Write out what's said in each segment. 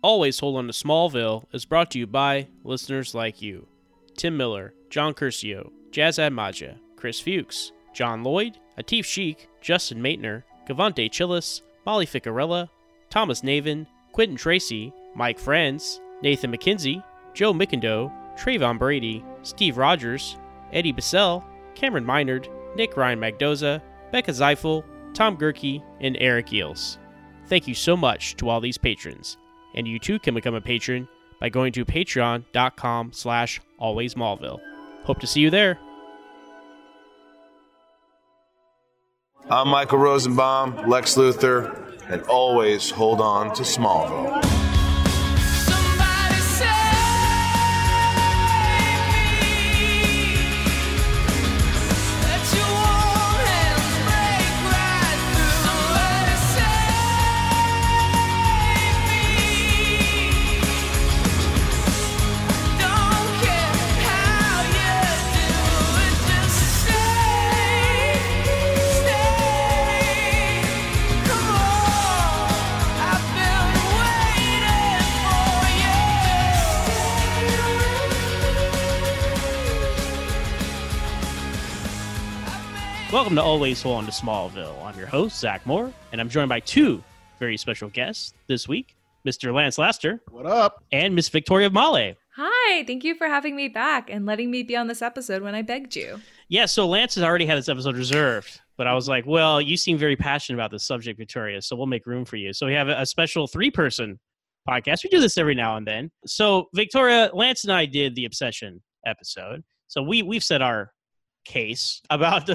Always Hold On to Smallville is brought to you by listeners like you. Tim Miller, John Curcio, Jazz Admaja, Chris Fuchs, John Lloyd, Atif Sheik, Justin Maitner, Gavante Chillis, Molly Ficarella, Thomas Navin, Quentin Tracy, Mike Friends, Nathan McKenzie, Joe Mickendo, Trayvon Brady, Steve Rogers, Eddie Bissell, Cameron Minard, Nick Ryan Magdoza, Becca Zeifel, Tom Gerke, and Eric Eels. Thank you so much to all these patrons. And you too can become a patron by going to patreon.com/alwaysmallville. Hope to see you there. I'm Michael Rosenbaum, Lex Luthor, and always hold on to Smallville. Welcome to Always Hold On to Smallville. I'm your host, Zach Moore, and I'm joined by two very special guests this week, Mr. Lance Laster. What up? And Miss Victoria Male. Hi, thank you for having me back and letting me be on this episode when I begged you. Yeah, so Lance has already had this episode reserved, but I was like, well, you seem very passionate about this subject, Victoria, so we'll make room for you. So we have a special three-person podcast. We do this every now and then. So Victoria, Lance and I did the Obsession episode. So we've said our case about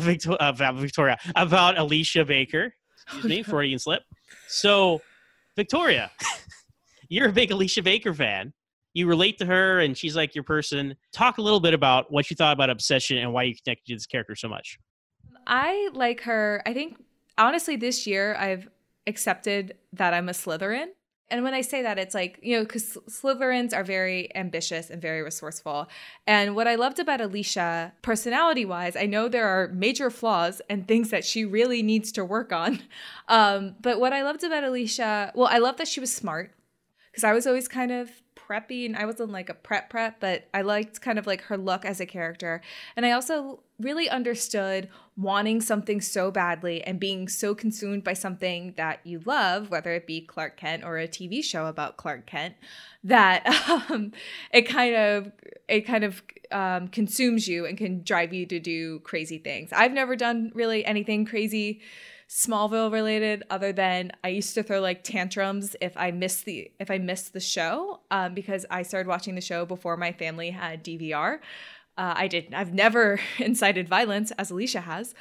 about Alicia Baker. Excuse me, Freudian slip. So, Victoria, you're a big Alicia Baker fan. You relate to her, and she's like your person. Talk a little bit about what you thought about Obsession and why you connected to this character so much. I like her. I think, honestly, this year I've accepted that I'm a Slytherin. And when I say that, it's like, you know, because Slytherins are very ambitious and very resourceful. And what I loved about Alicia, personality-wise, I know there are major flaws and things that she really needs to work on. But what I loved about Alicia, well, I love that she was smart, because I was always kind of preppy, and I wasn't like a prep, but I liked kind of like her look as a character. And I also really understood wanting something so badly and being so consumed by something that you love, whether it be Clark Kent or a TV show about Clark Kent, that it kind of consumes you and can drive you to do crazy things. I've never done really anything crazy Smallville related, other than I used to throw like tantrums if I missed the show, because I started watching the show before my family had DVR. I've never incited violence as Alicia has,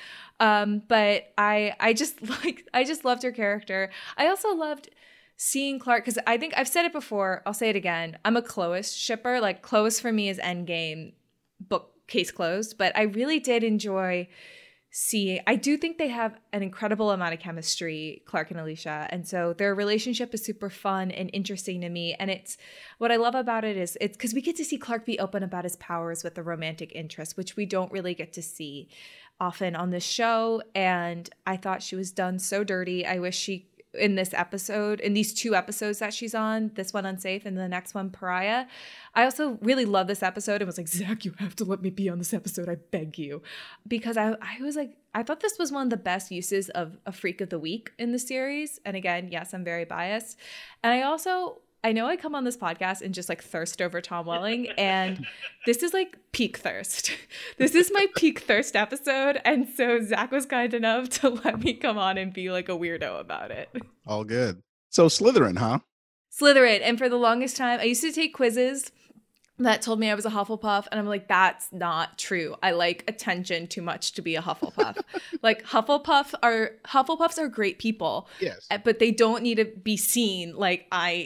but I just loved her character. I also loved seeing Clark, because I think I've said it before. I'll say it again. I'm a Clois shipper. Like, Clois for me is Endgame, book case closed. But I really did enjoy seeing. I do think they have an incredible amount of chemistry, Clark and Alicia, and so their relationship is super fun and interesting to me. And it's what I love about it is it's because we get to see Clark be open about his powers with the romantic interest, which we don't really get to see often on this show. And I thought she was done so dirty. I wish she, in this episode, in these two episodes that she's on, this one Unsafe and the next one Pariah, I also really love this episode and was like, Zach, you have to let me be on this episode, I beg you. Because I was like, I thought this was one of the best uses of a Freak of the Week in the series. And again, yes, I'm very biased. And I know I come on this podcast and just like thirst over Tom Welling, and this is like peak thirst. This is my peak thirst episode. And so Zach was kind enough to let me come on and be like a weirdo about it. All good. So Slytherin, huh? Slytherin. And for the longest time, I used to take quizzes that told me I was a Hufflepuff, and I'm like, that's not true. I like attention too much to be a Hufflepuff. Like, Hufflepuffs are great people. Yes. But they don't need to be seen like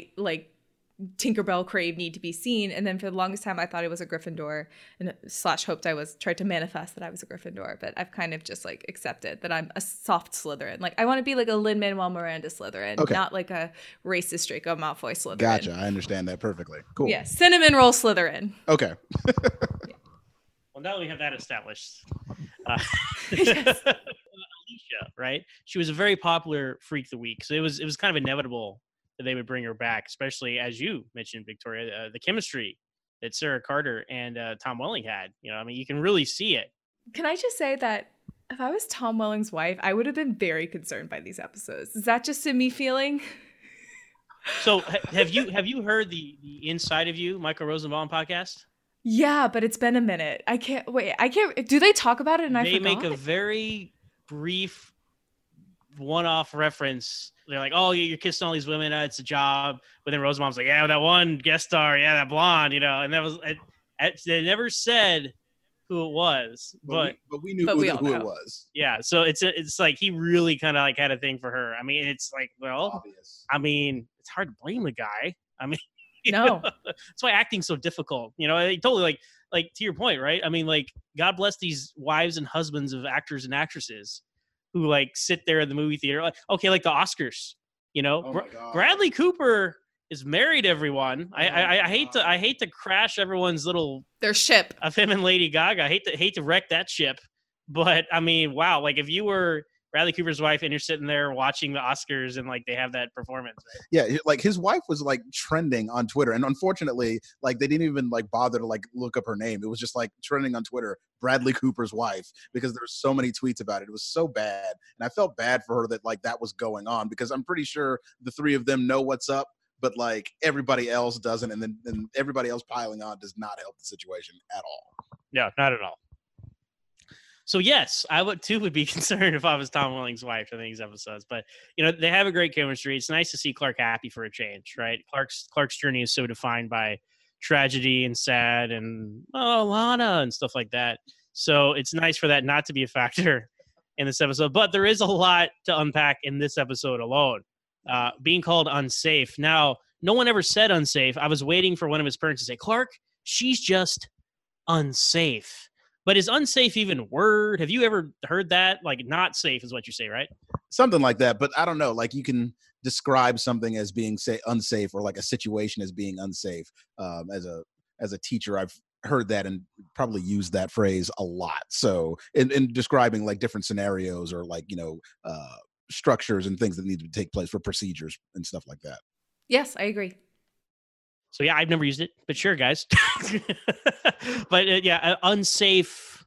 Tinkerbell Crave need to be seen. And then for the longest time, I thought I was a Gryffindor and tried to manifest that I was a Gryffindor. But I've kind of just like accepted that I'm a soft Slytherin. Like, I want to be like a Lin-Manuel Miranda Slytherin, okay, not like a racist Draco Malfoy Slytherin. Gotcha. I understand that perfectly. Cool. Yeah. Cinnamon roll Slytherin. Okay. Yeah. Well, now that we have that established, Yes. Alicia, right? She was a very popular Freak of the Week, so it was kind of inevitable that they would bring her back, especially as you mentioned, Victoria, the chemistry that Sarah Carter and Tom Welling had. I mean, you can really see it. Can I just say that if I was Tom Welling's wife, I would have been very concerned by these episodes. Is that just a me feeling? So have you heard the Inside of You Michael Rosenbaum podcast? Yeah, but it's been a minute. I can't. Do they talk about it? And I forgot? They make a very brief one-off reference. They're like, "Oh, you're kissing all these women. It's a job." But then Rosenbaum's like, "Yeah, that one guest star. Yeah, that blonde. And that was. They never said who it was, but we knew who it was. Yeah, so it's like he really kind of like had a thing for her. I mean, it's like, well, obvious. I mean, it's hard to blame the guy. I mean, no, that's why acting's so difficult. Totally like to your point, right? I mean, like, God bless these wives and husbands of actors and actresses who like sit there in the movie theater, like, okay, like the Oscars. Bradley Cooper is married, everyone. I hate to crash everyone's their ship of him and Lady Gaga. I hate to wreck that ship, but I mean, wow, like if you were Bradley Cooper's wife and you're sitting there watching the Oscars and like they have that performance, right? Yeah, like his wife was like trending on Twitter, and unfortunately, like they didn't even like bother to like look up her name. It was just like trending on Twitter, Bradley Cooper's wife, because there's so many tweets about it. It was so bad, and I felt bad for her that like that was going on, because I'm pretty sure the three of them know what's up, but like everybody else doesn't, and then everybody else piling on does not help the situation at all. No, not at all. So yes, I would be concerned if I was Tom Welling's wife in these episodes. But they have a great chemistry. It's nice to see Clark happy for a change, right? Clark's journey is so defined by tragedy and sad and Lana and stuff like that. So it's nice for that not to be a factor in this episode. But there is a lot to unpack in this episode alone. Being called unsafe. Now, no one ever said unsafe. I was waiting for one of his parents to say, Clark, she's just unsafe. But is unsafe even a word? Have you ever heard that? Like, not safe is what you say, right? Something like that. But I don't know. Like, you can describe something as being unsafe, or like a situation as being unsafe. As a teacher, I've heard that and probably used that phrase a lot. So in describing like different scenarios, or like, structures and things that need to take place for procedures and stuff like that. Yes, I agree. So yeah, I've never used it, but sure, guys. But unsafe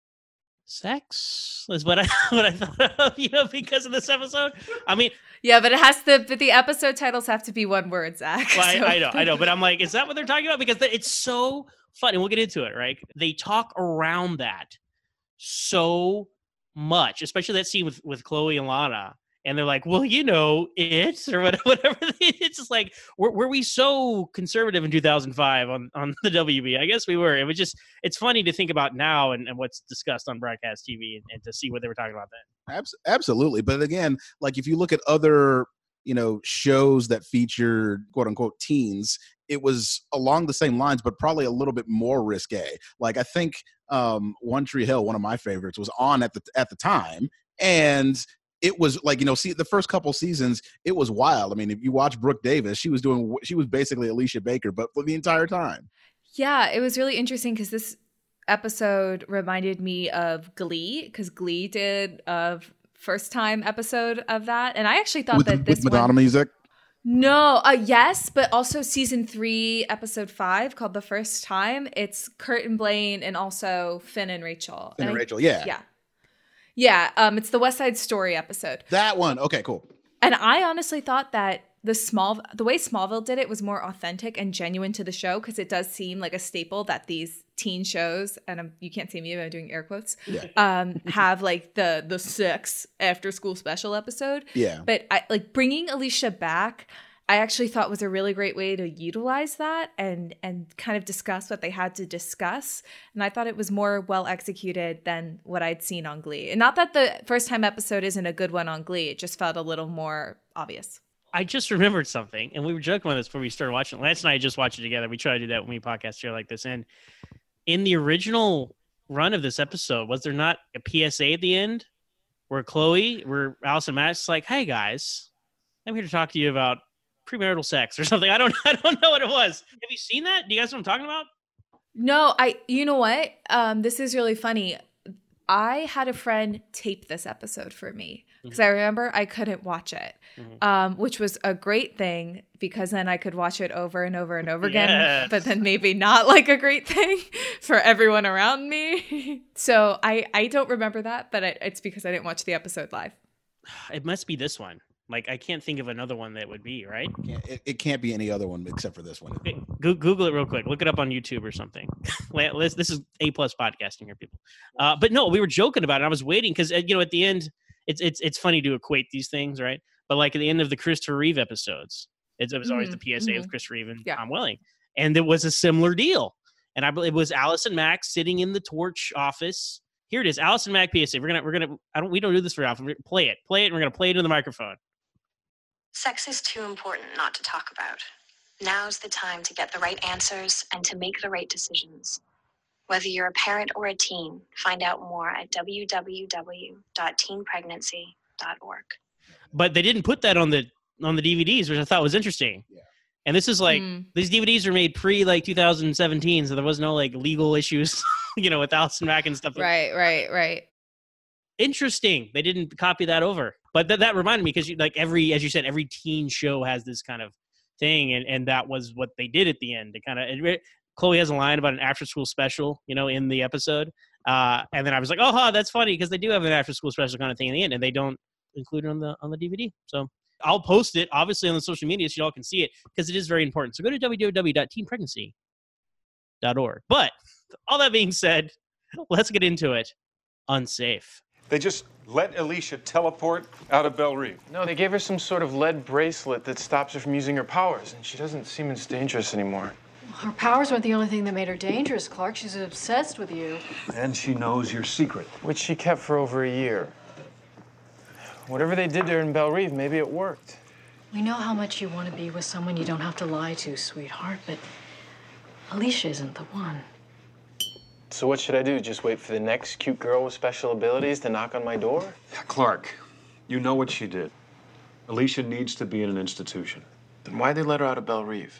sex is what I thought of, because of this episode. I mean, yeah, but but the episode titles have to be one word, Zach. Well, so. I know, but I'm like, is that what they're talking about? Because it's so fun, and we'll get into it, right? They talk around that so much, especially that scene with Chloe and Lana. And they're like, well, it, or whatever. It's just like, were we so conservative in 2005 on the WB? I guess we were. It's funny to think about now and what's discussed on broadcast TV and to see what they were talking about then. Absolutely. But again, like if you look at other, shows that feature quote unquote teens, it was along the same lines, but probably a little bit more risque. Like I think One Tree Hill, one of my favorites, was on at the time. And it was like, the first couple seasons, it was wild. I mean, if you watch Brooke Davis, she was basically Alicia Baker, but for the entire time. Yeah, it was really interesting because this episode reminded me of Glee, because Glee did a first time episode of that. And I actually thought with Madonna music. No, yes, but also season 3, episode 5, called The First Time. It's Kurt and Blaine and also Finn and Rachel. Rachel, yeah. Yeah. Yeah, it's the West Side Story episode. That one. Okay, cool. And I honestly thought that the way Smallville did it was more authentic and genuine to the show, because it does seem like a staple that these teen shows, and you can't see me, but I'm doing air quotes, have like the sex after school special episode. Yeah. But bringing Alicia back, I actually thought was a really great way to utilize that and kind of discuss what they had to discuss. And I thought it was more well executed than what I'd seen on Glee. And not that the first time episode isn't a good one on Glee. It just felt a little more obvious. I just remembered something, and we were joking about this before we started watching. Lance and I just watched it together. We try to do that when we podcast here like this. And in the original run of this episode, was there not a PSA at the end where Allison Matt's like, hey guys, I'm here to talk to you about premarital sex or something. I don't know what it was. Have you seen that? Do you guys know what I'm talking about? No, you know what? This is really funny. I had a friend tape this episode for me because I remember I couldn't watch it, which was a great thing because then I could watch it over and over and over again, Yes. but then maybe not like a great thing for everyone around me. So I don't remember that, but it's because I didn't watch the episode live. It must be this one. Like, I can't think of another one that would be, right? It can't be any other one except for this one. Okay, Google it real quick. Look it up on YouTube or something. This is A+ podcasting here, people. But no, we were joking about it. I was waiting because, at the end, it's funny to equate these things, right? But like at the end of the Christopher Reeve episodes, it was always the PSA with Christopher Reeve and Tom Welling. And it was a similar deal. And it was Allison Mack sitting in the Torch office. Here it is, Allison Mack PSA. We don't do this very often. Play it, and we're gonna play it into the microphone. Sex is too important not to talk about. Now's the time to get the right answers and to make the right decisions. Whether you're a parent or a teen, find out more at www.teenpregnancy.org. But they didn't put that on the DVDs, which I thought was interesting. Yeah. And this is like these DVDs were made pre 2017, so there was no like legal issues, with Allison Mack and stuff. Right. Interesting. They didn't copy that over. But that reminded me because as you said, every teen show has this kind of thing, and that was what they did at the end. To kind of, Chloe has a line about an after-school special, in the episode, and then I was like, oh, that's funny because they do have an after-school special kind of thing in the end, and they don't include it on the DVD. So I'll post it obviously on the social media so y'all can see it because it is very important. So go to www.teenpregnancy.org. But all that being said, let's get into it. Unsafe. They just let Alicia teleport out of Belle Reve. No, they gave her some sort of lead bracelet that stops her from using her powers, and she doesn't seem as dangerous anymore. Her powers weren't the only thing that made her dangerous, Clark. She's obsessed with you. And she knows your secret. Which she kept for over a year. Whatever they did to her in Belle Reve, maybe it worked. We know how much you want to be with someone you don't have to lie to, sweetheart, but Alicia isn't the one. So what should I do? Just wait for the next cute girl with special abilities to knock on my door? Clark, you know what she did. Alicia needs to be in an institution. Then why'd they let her out of Belle Reve?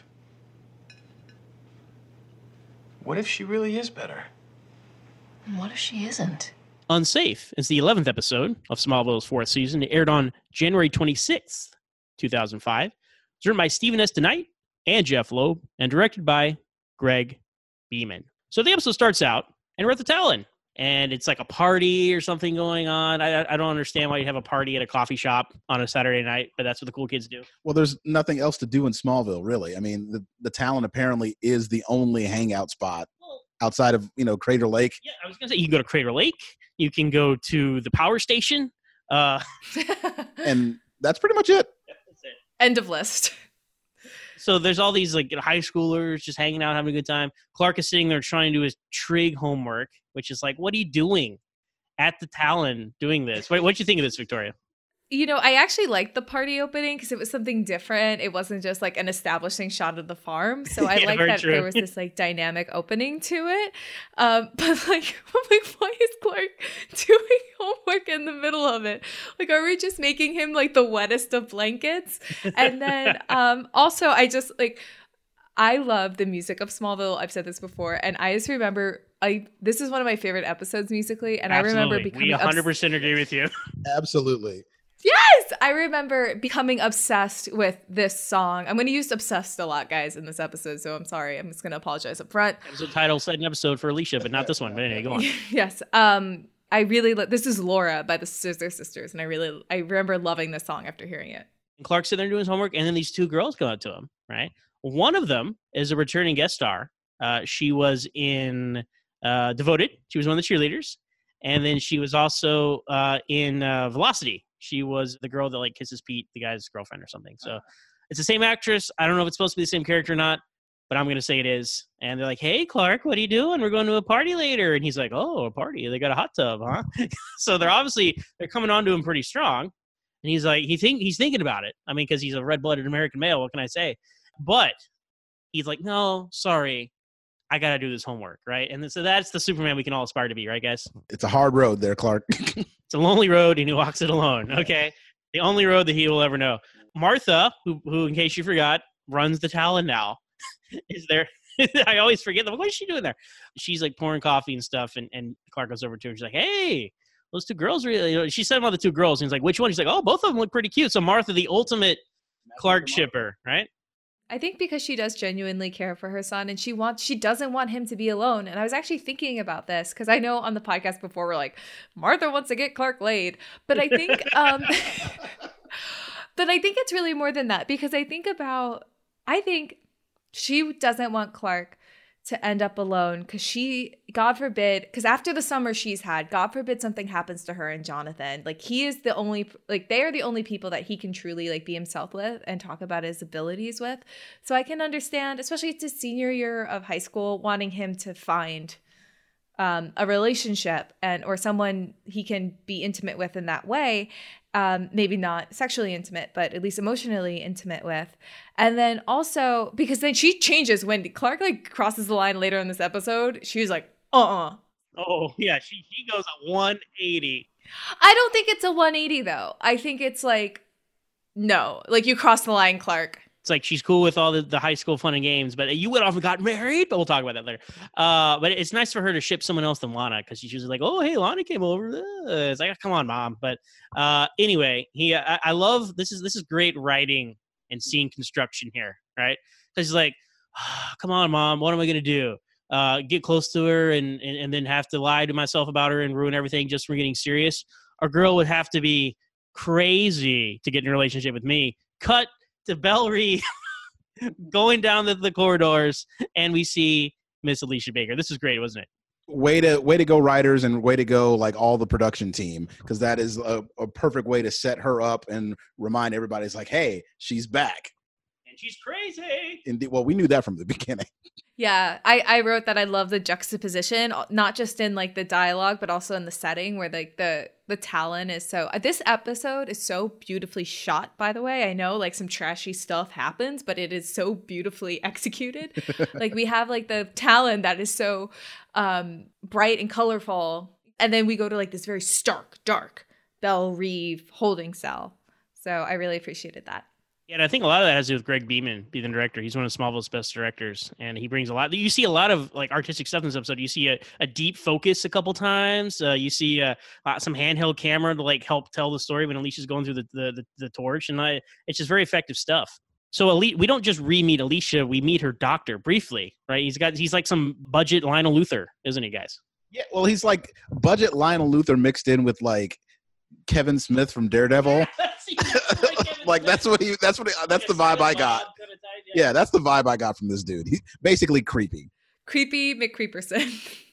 What if she really is better? And what if she isn't? Unsafe is the 11th episode of Smallville's 4th season. It aired on January 26th, 2005. It's written by Stephen S. DeKnight and Jeff Loeb and directed by Greg Beeman. So the episode starts out, and we're at the Talon, and it's like a party or something going on. I don't understand why you'd have a party at a coffee shop on a Saturday night, but that's what the cool kids do. Well, there's nothing else to do in Smallville, really. I mean, the Talon apparently is the only hangout spot outside of, Crater Lake. Yeah, I was going to say, you can go to Crater Lake. You can go to the power station. And that's pretty much it. That's it. End of list. So there's all these high schoolers just hanging out, having a good time. Clark is sitting there trying to do his trig homework, which is like, what are you doing at the Talon doing this? What'd you think of this, Victoria? I actually liked the party opening because it was something different. It wasn't just like an establishing shot of the farm. So I like that there was this dynamic opening to it. But I'm like, why is Clark doing homework in the middle of it? Are we just making him the wettest of blankets? And then also I love the music of Smallville. I've said this before, and I just remember this is one of my favorite episodes musically, and Absolutely. I remember becoming we 100% agree with you. Absolutely. Yes! I remember becoming obsessed with this song. I'm going to use obsessed a lot, guys, in this episode, so I'm sorry. I'm just going to apologize up front. Episode title said an episode for Alicia, but not this one. But anyway, go on. Yes. I really this is Laura by the Scissor Sisters, and I remember loving this song after hearing it. And Clark's sitting there doing his homework, and then these two girls come up to him, right? One of them is a returning guest star. She was in Devoted. She was one of the cheerleaders. And then she was also in Velocity. She was the girl that kisses Pete, the guy's girlfriend or something. So it's the same actress. I don't know if it's supposed to be the same character or not, but I'm going to say it is. And they're like, hey, Clark, what are you doing? We're going to a party later. And he's like, oh, a party. They got a hot tub, huh? So they're coming on to him pretty strong. And he's like, he's thinking about it. I mean, because he's a red-blooded American male. What can I say? But he's like, no, sorry. I got to do this homework, right? And so that's the Superman we can all aspire to be, right, guys? It's a hard road there, Clark. It's a lonely road, and he walks it alone, okay? The only road that he will ever know. Martha, who in case you forgot, runs the Talon now, is there. I always forget them. What is she doing there? She's pouring coffee and stuff, and Clark goes over to her and she's like, hey, those two girls really, she said about the two girls, and he's like, which one? He's like, oh, both of them look pretty cute. So Martha, the ultimate Clark shipper, right? I think because she does genuinely care for her son, and she doesn't want him to be alone. And I was actually thinking about this because I know on the podcast before we're like, Martha wants to get Clark laid, but I think but I think it's really more than that, because I think she doesn't want Clark to end up alone, because God forbid, because after the summer she's had, God forbid something happens to her and Jonathan. Like, he is the only, like, they are the only people that he can truly, like, be himself with and talk about his abilities with. So I can understand, especially it's his senior year of high school, wanting him to find a relationship or someone he can be intimate with in that way. Maybe not sexually intimate, but at least emotionally intimate with. And then also, because then she changes when Clark like crosses the line later in this episode. She was like, Oh, yeah. She goes a 180. I don't think it's a 180 though. I think it's like, no, like you crossed the line, Clark. It's like she's cool with all the high school fun and games, but you went off and got married. But we'll talk about that later. But it's nice for her to ship someone else than Lana, because she's usually like, oh, hey, Lana came over. It's like, come on, Mom. But anyway, I love this is great writing and scene construction here, right? Because he's like, come on, Mom, what am I gonna do? Get close to her and then have to lie to myself about her and ruin everything just for getting serious? A girl would have to be crazy to get in a relationship with me. Cut to Belle Reve going down the corridors, and we see Miss Alicia Baker. This is great, wasn't it? Way to go, writers, and way to go, like, all the production team, because that is a perfect way to set her up and remind everybody, it's like, hey, she's back. And she's crazy. Indeed. Well, we knew that from the beginning. Yeah, I wrote that I love the juxtaposition, not just in like the dialogue, but also in the setting where like the Talon is so. This episode is so beautifully shot, by the way. I know like some trashy stuff happens, but it is so beautifully executed. Like we have like the Talon that is so bright and colorful, and then we go to like this very stark, dark Belle Reve holding cell. So I really appreciated that. Yeah, and I think a lot of that has to do with Greg Beeman being the director. He's one of Smallville's best directors, and he brings a lot. You see a lot of like artistic stuff in this episode. You see a deep focus a couple times. You see some handheld camera to like help tell the story when Alicia's going through the torch, and it's just very effective stuff. So we don't just re-meet Alicia; we meet her doctor briefly, right? He's like some budget Lionel Luthor, isn't he, guys? Yeah, well, he's like budget Lionel Luthor mixed in with like Kevin Smith from Daredevil. Like that's the vibe I got. Yeah, that's the vibe I got from this dude. He's basically creepy. Creepy McCreeperson.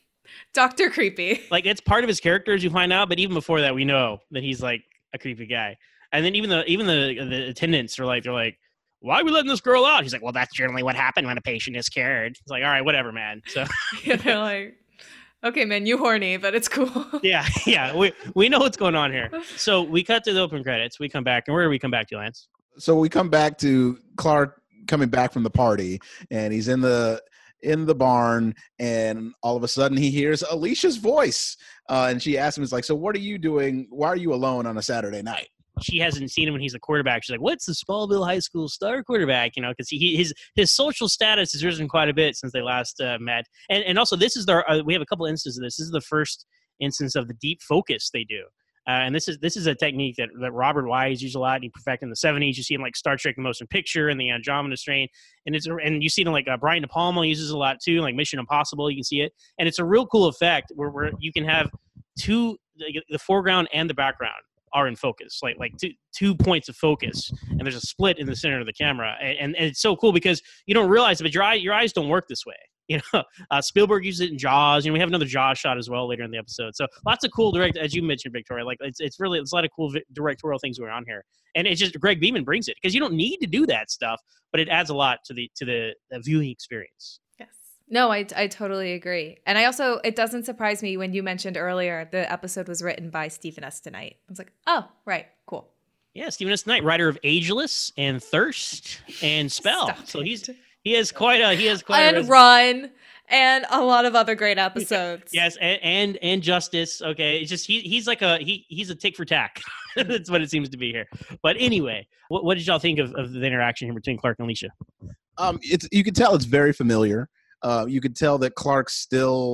Dr. Creepy. Like, it's part of his character, as you find out, but even before that, we know that he's like a creepy guy. And then even the attendants are like, they're like, why are we letting this girl out? He's like, well, that's generally what happened when a patient is cured. It's like, all right, whatever, man. So yeah, they're like, okay, man, you horny, but it's cool. Yeah, we know what's going on here. So we cut to the open credits. We come back, and where do we come back to, Lance? So we come back to Clark coming back from the party, and he's in the barn, and all of a sudden he hears Alicia's voice, and she asks him, "It's like, so what are you doing? Why are you alone on a Saturday night?" She hasn't seen him when he's a quarterback. She's like, what's the Smallville High School star quarterback? You know, because his social status has risen quite a bit since they last met. And also, this is we have a couple instances of this. This is the first instance of the deep focus they do. And this is a technique that Robert Wise used a lot. He perfected in the 70s. You see in like Star Trek: The Motion Picture and the Andromeda Strain. And you see it in like Brian De Palma uses it a lot too, like Mission Impossible. You can see it. And it's a real cool effect where you can have the foreground and the background are in focus, like two points of focus, and there's a split in the center of the camera, and it's so cool because you don't realize it, but your eyes don't work this way. You know, Spielberg uses it in Jaws. You know, we have another Jaws shot as well later in the episode. So lots of cool as you mentioned, Victoria. Like it's a lot of cool directorial things going on here, and it's just Greg Beeman brings it because you don't need to do that stuff, but it adds a lot to the viewing experience. No, I totally agree. And it doesn't surprise me when you mentioned earlier the episode was written by Stephen S. DeKnight. I was like, oh, right, cool. Yeah, Stephen S. DeKnight, writer of Ageless and Thirst and Spell. So he has quite and Run and a lot of other great episodes. Yes, and Justice. Okay, it's just he's like he's a tick for tack. That's what it seems to be here. But anyway, what did y'all think of the interaction here between Clark and Alicia? You can tell it's very familiar. You could tell that Clark still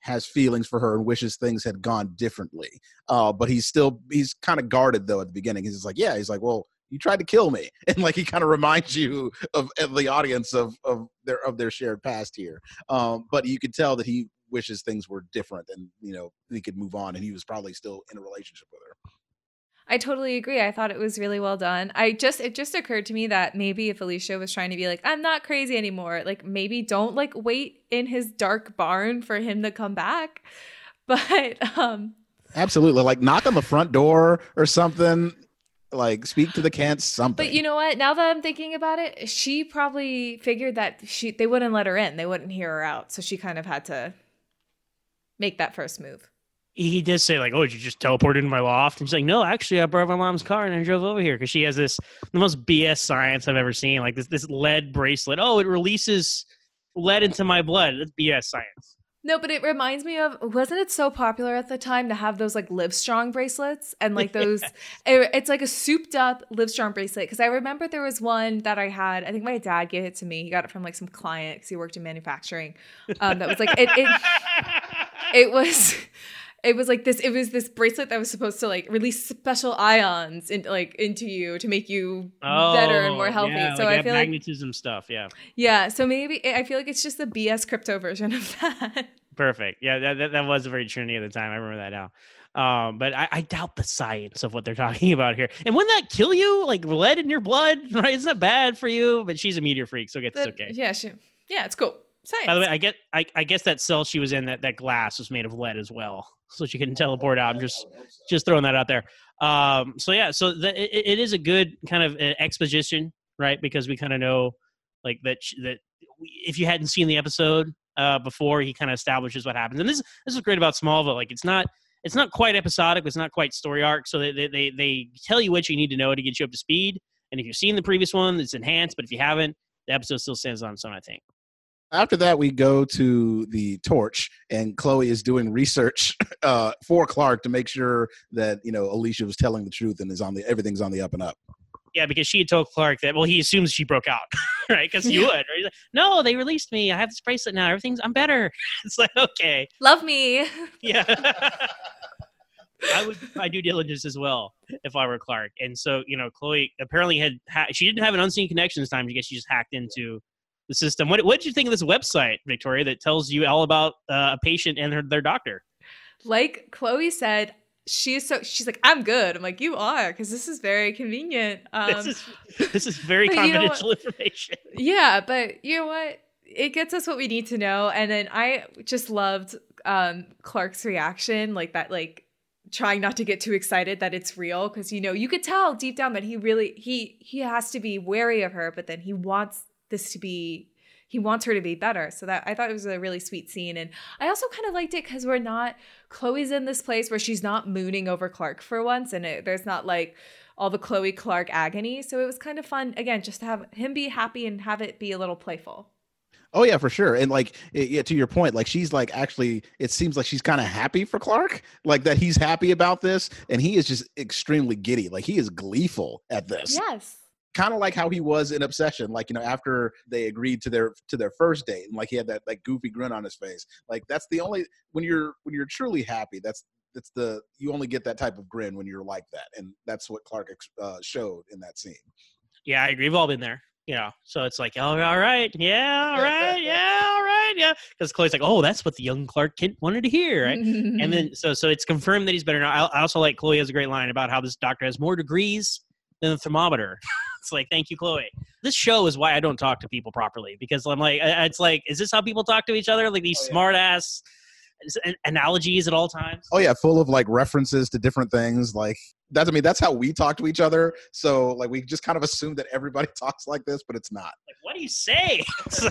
has feelings for her and wishes things had gone differently. But he's kind of guarded though at the beginning. He's like, yeah, he's like, well, you tried to kill me. And like, he kind of reminds you of the audience of their shared past here. But you could tell that he wishes things were different and, you know, he could move on, and he was probably still in a relationship with her. I totally agree. I thought it was really well done. It just occurred to me that maybe if Alicia was trying to be like, I'm not crazy anymore, like maybe don't like wait in his dark barn for him to come back. But absolutely, like knock on the front door or something. Like speak to the Kents, something. But you know what? Now that I'm thinking about it, she probably figured that they wouldn't let her in. They wouldn't hear her out. So she kind of had to make that first move. He did say like, oh, did you just teleport into my loft? And she's like, no, actually I borrowed my mom's car and I drove over here, because she has the most BS science I've ever seen. Like this lead bracelet. Oh, it releases lead into my blood. That's BS science. No, but it reminds me of, wasn't it so popular at the time to have those like Livestrong bracelets and like those, it's like a souped up Livestrong bracelet. Cause I remember there was one that I had, I think my dad gave it to me. He got it from like some client because he worked in manufacturing. That was like, it was like this, it was this bracelet that was supposed to like release special ions into you to make you better and more healthy. Yeah, so like I feel magnetism stuff. Yeah. Yeah. So maybe I feel like it's just the BS crypto version of that. Perfect. Yeah. That was a very trendy at the time. I remember that now. But I doubt the science of what they're talking about here. And wouldn't that kill you? Like lead in your blood, right? It's not bad for you, but she's a meteor freak. So it's okay. Yeah. Yeah. It's cool. Science. By the way, I guess that cell she was in, that glass was made of lead as well, so she couldn't teleport out. I'm just throwing that out there. So it is a good kind of exposition, right? Because we kind of know like that if you hadn't seen the episode before, he kind of establishes what happens. And this is great about Smallville. Like it's not quite episodic. It's not quite story arc. So they tell you what you need to know to get you up to speed. And if you've seen the previous one, it's enhanced. But if you haven't, the episode still stands on its own, I think. After that, we go to the Torch, and Chloe is doing research for Clark to make sure that, you know, Alicia was telling the truth and everything's on the up and up. Yeah, because she had told Clark that, well, he assumes she broke out, right? Because he would. Right? He's like, no, they released me. I have this bracelet now. I'm better. It's like, okay. Love me. Yeah. I would do my due diligence as well if I were Clark. And so, you know, Chloe apparently she didn't have an unseen connection this time. I guess she just hacked into the system. What did you think of this website, Victoria, that tells you all about a patient and their doctor? Like Chloe said, she's like, I'm good. I'm like, you are, because this is very convenient. This is very confidential information. Yeah, but you know what? It gets us what we need to know. And then I just loved Clark's reaction, like that, like trying not to get too excited that it's real, because, you know, you could tell deep down that he has to be wary of her, but then he wants her to be better. So that I thought it was a really sweet scene. And I also kind of liked it because Chloe's in this place where she's not mooning over Clark for once. And there's not like all the Chloe Clark agony. So it was kind of fun, again, just to have him be happy and have it be a little playful. Oh yeah, for sure. And like, yeah, to your point, like she's like, actually, it seems like she's kind of happy for Clark, like that he's happy about this. And he is just extremely giddy. Like he is gleeful at this. Yes. Kind of like how he was in Obsession, like, you know, after they agreed to their first date, and like he had that like goofy grin on his face. Like that's the only, when you're truly happy, you only get that type of grin when you're like that, and that's what Clark showed in that scene. Yeah, I agree. We've all been there, you know. So it's like, oh, all right, yeah, all right, yeah, all right, yeah. Because Chloe's like, oh, that's what the young Clark Kent wanted to hear, right? And then so it's confirmed that he's better now. I also like Chloe has a great line about how this doctor has more degrees than the thermometer. It's like, thank you, Chloe. This show is why I don't talk to people properly, because I'm like, it's like, is this how people talk to each other? Like these smart ass analogies at all times. Oh yeah, full of like references to different things. Like that's how we talk to each other. So like we just kind of assume that everybody talks like this, but it's not. Like, what do you say?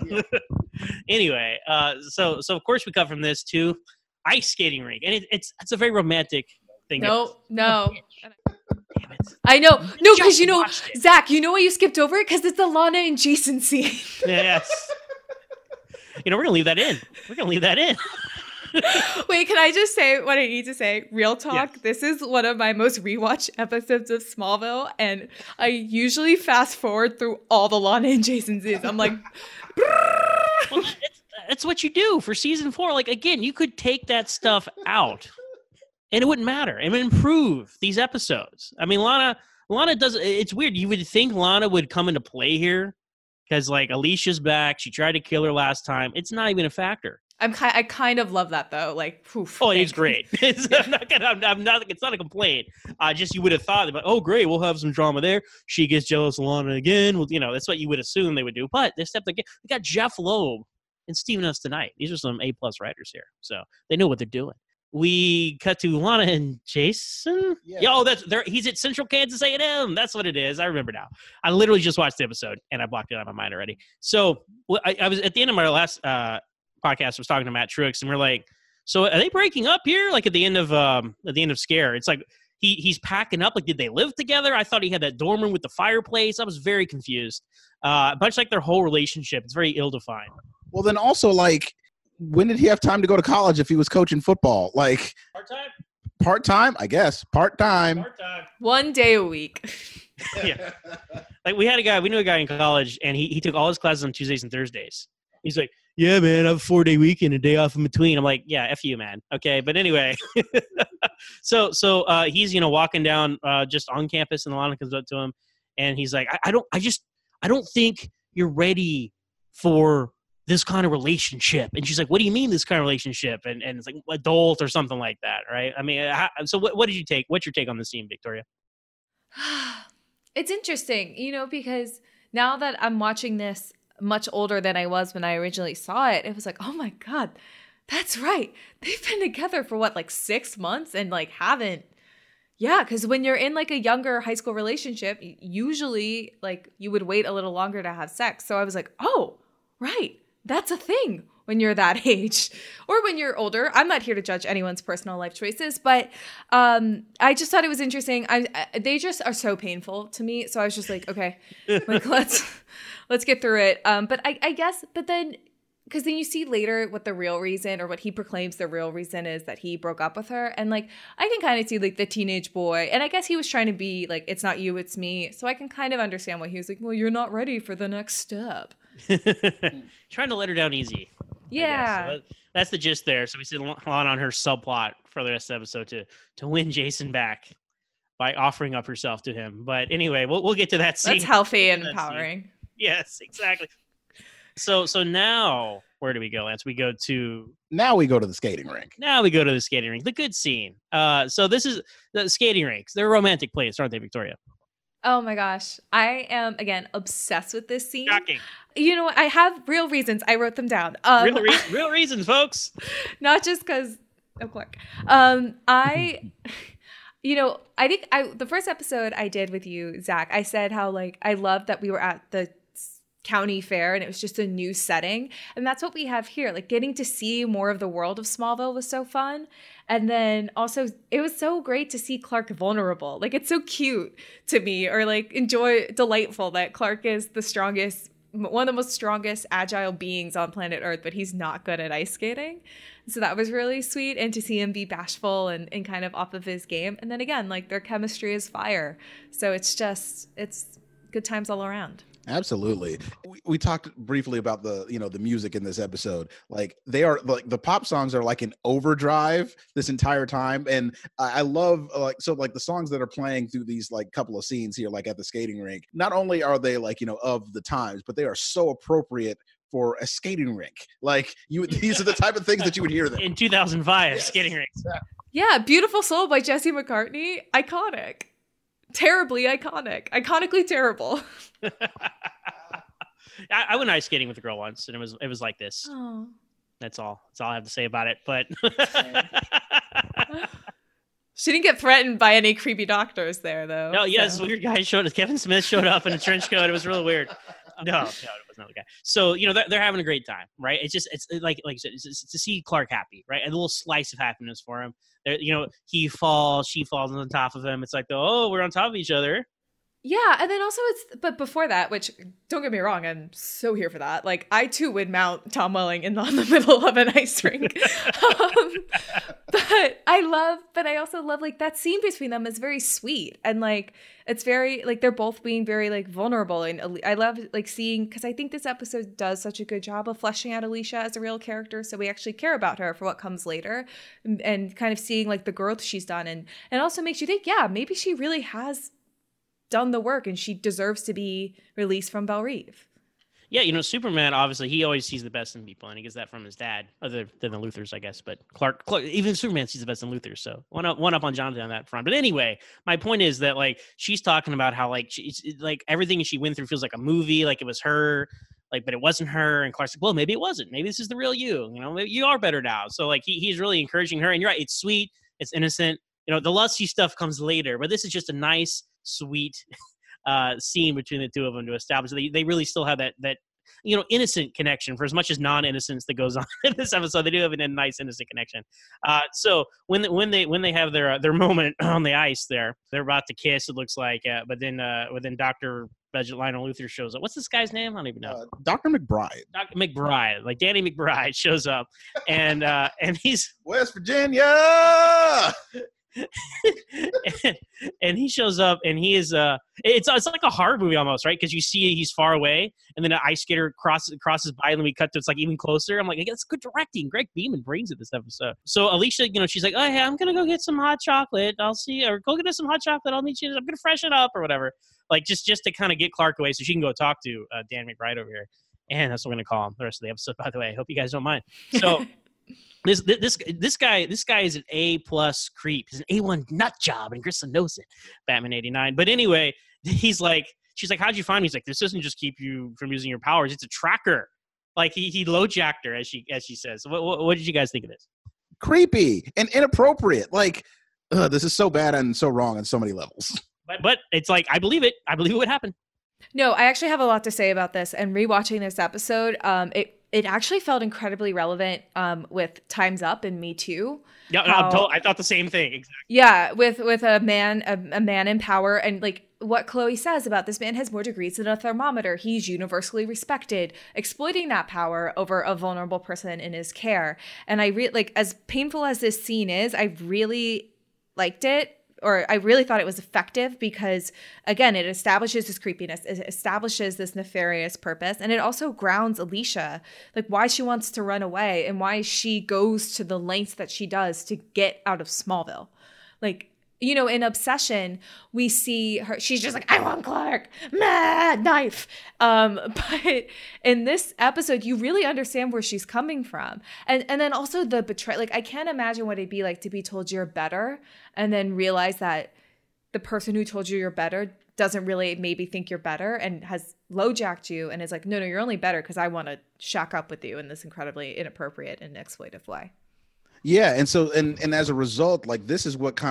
Anyway, so of course we cut from this to ice skating rink, and it's a very romantic thing. No. Damn it. I know. No, because you know, Zach, you know why you skipped over it? Because it's the Lana and Jason scene. Yes. You know, we're going to leave that in. Wait, can I just say what I need to say? Real talk. Yes. This is one of my most rewatched episodes of Smallville, and I usually fast forward through all the Lana and Jason scenes. I'm like, well, That's what you do for season 4. Like, again, you could take that stuff out and it wouldn't matter. It would improve these episodes. I mean, Lana does, it's weird. You would think Lana would come into play here because, like, Alicia's back. She tried to kill her last time. It's not even a factor. I kind of love that though. Like, poof. Oh, it's great. It's not a complaint. Just you would have thought about, oh, great, we'll have some drama there. She gets jealous of Lana again. Well, you know, that's what you would assume they would do. But they stepped again. We got Jeff Loeb and Stephen S. tonight. These are some A+ writers here, so they know what they're doing. We cut to Lana and Jason. Yeah. Oh, that's there. He's at Central Kansas A&M. That's what it is. I remember now. I literally just watched the episode and I blocked it out of my mind already. So I was at the end of my last podcast. I was talking to Matt Truex, and we're like, "So are they breaking up here?" Like at the end of Scare, it's like he's packing up. Like, did they live together? I thought he had that dorm room with the fireplace. I was very confused. Much like their whole relationship, it's very ill-defined. Well, then also, like, when did he have time to go to college if he was coaching football? Like, part-time, I guess. Part-time. 1 day a week. Yeah. Like, we knew a guy in college, and he took all his classes on Tuesdays and Thursdays. He's like, yeah, man, I have a 4-day weekend, a day off in between. I'm like, yeah, F you, man. Okay, but anyway. So he's, walking down just on campus, and Alana comes up to him, and he's like, I don't think you're ready for this kind of relationship. And she's like, what do you mean this kind of relationship? And it's like adult or something like that, right? I mean, so what did you take? What's your take on the scene, Victoria? It's interesting, because now that I'm watching this much older than I was when I originally saw it, it was like, oh my God, that's right. They've been together for like 6 months and like haven't. Yeah, because when you're in like a younger high school relationship, usually like you would wait a little longer to have sex. So I was like, oh, right. That's a thing when you're that age or when you're older. I'm not here to judge anyone's personal life choices, but I just thought it was interesting. They just are so painful to me. So I was just like, okay, like let's get through it. But I guess, but then, because then you see later what the real reason or what he proclaims the real reason is that he broke up with her. And like, I can kind of see like the teenage boy. And I guess he was trying to be like, it's not you, it's me. So I can kind of understand why he was like, well, you're not ready for the next step. Trying to let her down easy. Yeah. So that's the gist there. So we see Lana on her subplot for the rest of the episode to win Jason back by offering up herself to him. But anyway, we'll get to that scene. That's healthy and empowering. Scene. Yes, exactly. So now where do we go, Lance? Now we go to the skating rink. The good scene. So this is the skating rinks. They're a romantic place, aren't they, Victoria? Oh my gosh. I am, again, obsessed with this scene. Shocking. You know what? I have real reasons. I wrote them down. Real reasons, folks. Not just because of Clark. I think the first episode I did with you, Zach, I said how like I loved that we were at the county fair and it was just a new setting. And that's what we have here. Like getting to see more of the world of Smallville was so fun. And then also it was so great to see Clark vulnerable. Like it's so cute to me, or like delightful that Clark is one of the most strongest agile beings on planet Earth, but he's not good at ice skating. So that was really sweet. And to see him be bashful and kind of off of his game. And then again, like their chemistry is fire. So it's good times all around. Absolutely. We talked briefly about the music in this episode. Like they are like the pop songs are like an overdrive this entire time. And I love the songs that are playing through these like couple of scenes here, like at the skating rink. Not only are they like, of the times, but they are so appropriate for a skating rink. Like these are the type of things that you would hear them in 2005. Yes. Skating rinks. Yeah. Beautiful Soul by Jesse McCartney. Iconic. Terribly iconic. Iconically terrible. I went ice skating with a girl once, and it was like this. Oh. That's all I have to say about it. But she didn't get threatened by any creepy doctors there, though. No, yeah, this weird guy Kevin Smith showed up in a trench coat. It was really weird. No, it was not the guy. So they're having a great time, right? It's like you said, it's to see Clark happy, right? A little slice of happiness for him. He falls, she falls on top of him. It's like, we're on top of each other. Yeah, and then also but before that, which don't get me wrong, I'm so here for that. Like I too would mount Tom Welling on the middle of an ice rink. But but I also love like that scene between them is very sweet, and like it's very like they're both being very like vulnerable, and I love like seeing, because I think this episode does such a good job of fleshing out Alicia as a real character, so we actually care about her for what comes later, and kind of seeing like the growth she's done, and also makes you think, yeah, maybe she really has done the work and she deserves to be released from Belle Reve. Yeah, Superman, obviously, he always sees the best in people, and he gets that from his dad, other than the Luthers, I guess. But Clark, even Superman sees the best in Luthers, so one up on Jonathan on that front. But anyway, my point is that, like, she's talking about how, like, she's, like, everything she went through feels like a movie, like it was her, like, but it wasn't her. And Clark's like, well, maybe it wasn't. Maybe this is the real you. Maybe you are better now. So, like, he's really encouraging her. And you're right, it's sweet, it's innocent. The lusty stuff comes later, but this is just a nice, sweet scene between the two of them to establish they really still have that innocent connection, for as much as non-innocence that goes on in this episode. They do have a nice innocent connection. So when they have their moment on the ice, they're about to kiss, it looks like, but then Dr. Budget Lionel Luthor shows up. What's this guy's name? I don't even know. Dr. McBride. Dr. McBride, like Danny McBride, shows up, and he's West Virginia. and he shows up, and he is it's like a horror movie almost, right? Because you see he's far away, and then an ice skater crosses by, and then we cut to it's like even closer. I'm like, that's good directing. Greg Beeman brings it this episode. So Alicia, she's like, oh hey, I'm gonna go get some hot chocolate. I'll see, or go get us some hot chocolate. I'll meet you. I'm gonna freshen up or whatever. Like just to kind of get Clark away so she can go talk to Dan McBride over here. And that's what we're gonna call him the rest of the episode, by the way. I hope you guys don't mind. So This guy is an A+ creep. He's an A1 nut job, and Grissom knows it. Batman 89. But anyway, she's like, how'd you find me? He's like, this doesn't just keep you from using your powers. It's a tracker. Like he low-jacked her, as she says. What did you guys think of this? Creepy and inappropriate. Like, this is so bad and so wrong on so many levels. But it's like, I believe it. I believe it would happen. No, I actually have a lot to say about this. And rewatching this episode, it actually felt incredibly relevant with Time's Up and Me Too. Yeah, I thought the same thing. Exactly. Yeah, with a man in power, and like what Chloe says about this man has more degrees than a thermometer. He's universally respected, exploiting that power over a vulnerable person in his care. And I like, as painful as this scene is, I really liked it. Or I really thought it was effective because, again, it establishes this creepiness, it establishes this nefarious purpose, and it also grounds Alicia, like why she wants to run away and why she goes to the lengths that she does to get out of Smallville. Like, in Obsession, we see her, she's just like, I want Clark, mad knife. But in this episode, you really understand where she's coming from. And then also the betrayal. Like, I can't imagine what it'd be like to be told you're better and then realize that the person who told you you're better doesn't really maybe think you're better and has low-jacked you and is like, no, you're only better because I want to shack up with you in this incredibly inappropriate and exploitive way. Yeah, and so and as a result, like this is what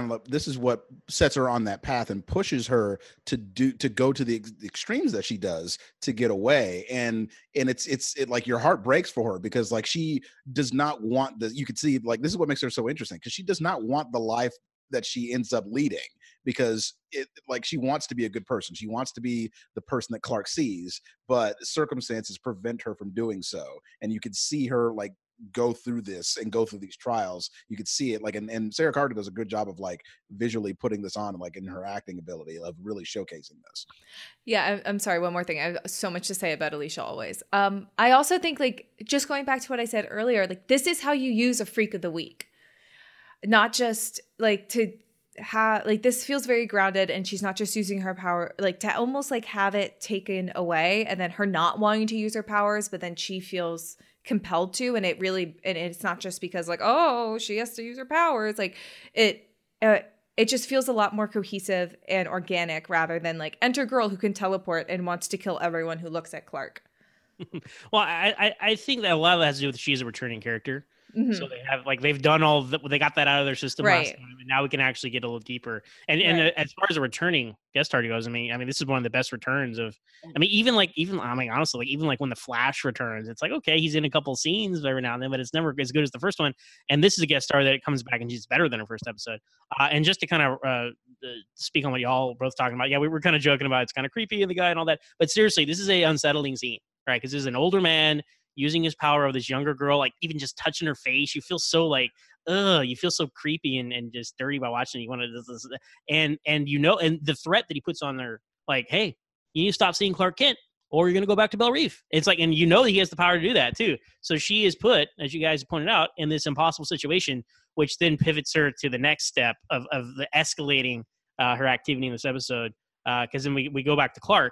sets her on that path and pushes her to go to the extremes that she does to get away, and it's like your heart breaks for her because like she does not want you could see like this is what makes her so interesting because she does not want the life that she ends up leading because like she wants to be a good person, she wants to be the person that Clark sees, but circumstances prevent her from doing so, and you could see her like go through this and go through these trials. You could see it like, and Sarah Carter does a good job of like visually putting this on, like in her acting ability of really showcasing this. Yeah, I'm sorry. One more thing. I have so much to say about Alicia always. I also think like just going back to what I said earlier, like this is how you use a freak of the week, not just like to have like this feels very grounded, and she's not just using her power like to almost like have it taken away, and then her not wanting to use her powers, but then she feels compelled to, and it's not just because like, oh, she has to use her powers, like it just feels a lot more cohesive and organic rather than like enter girl who can teleport and wants to kill everyone who looks at Clark. Well, I think that a lot of that has to do with she's a returning character. Mm-hmm. So they have like they've done they got that out of their system last time, and now we can actually get a little deeper. And as far as a returning guest star goes, I mean this is one of the best returns of. Even honestly, like even like when the Flash returns, it's like okay, he's in a couple scenes every now and then, but it's never as good as the first one. And this is a guest star that comes back and she's better than her first episode. And just to kind of speak on what y'all both talking about, yeah, we were kind of joking about it's kind of creepy and the guy and all that, but seriously, this is a unsettling scene, right? Because this is an older man using his power of this younger girl, like even just touching her face, you feel so like, ugh, you feel so creepy and just dirty by watching it. You want to, and the threat that he puts on there, like, hey, you need to stop seeing Clark Kent, or you're going to go back to Belle Reve. It's like, and he has the power to do that too. So she is put, as you guys pointed out, in this impossible situation, which then pivots her to the next step of the escalating her activity in this episode. Because then we go back to Clark,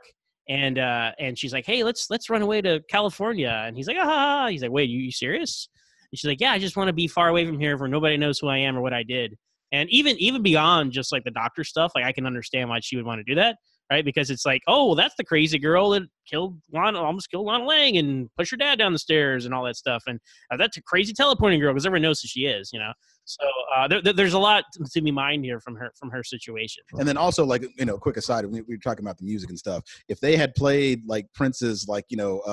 and she's like, hey, let's run away to California. And he's like, ah, he's like, wait, you serious? And she's like, yeah, I just want to be far away from here where nobody knows who I am or what I did. And even beyond just like the doctor stuff, like I can understand why she would want to do that. Right, because it's like, oh, well, that's the crazy girl that almost killed Lana Lang and pushed her dad down the stairs and all that stuff, and that's a crazy teleporting girl because everyone knows who she is, So there's a lot to be mined here from her situation. And then also, like, quick aside, we were talking about the music and stuff. If they had played like Prince's, like,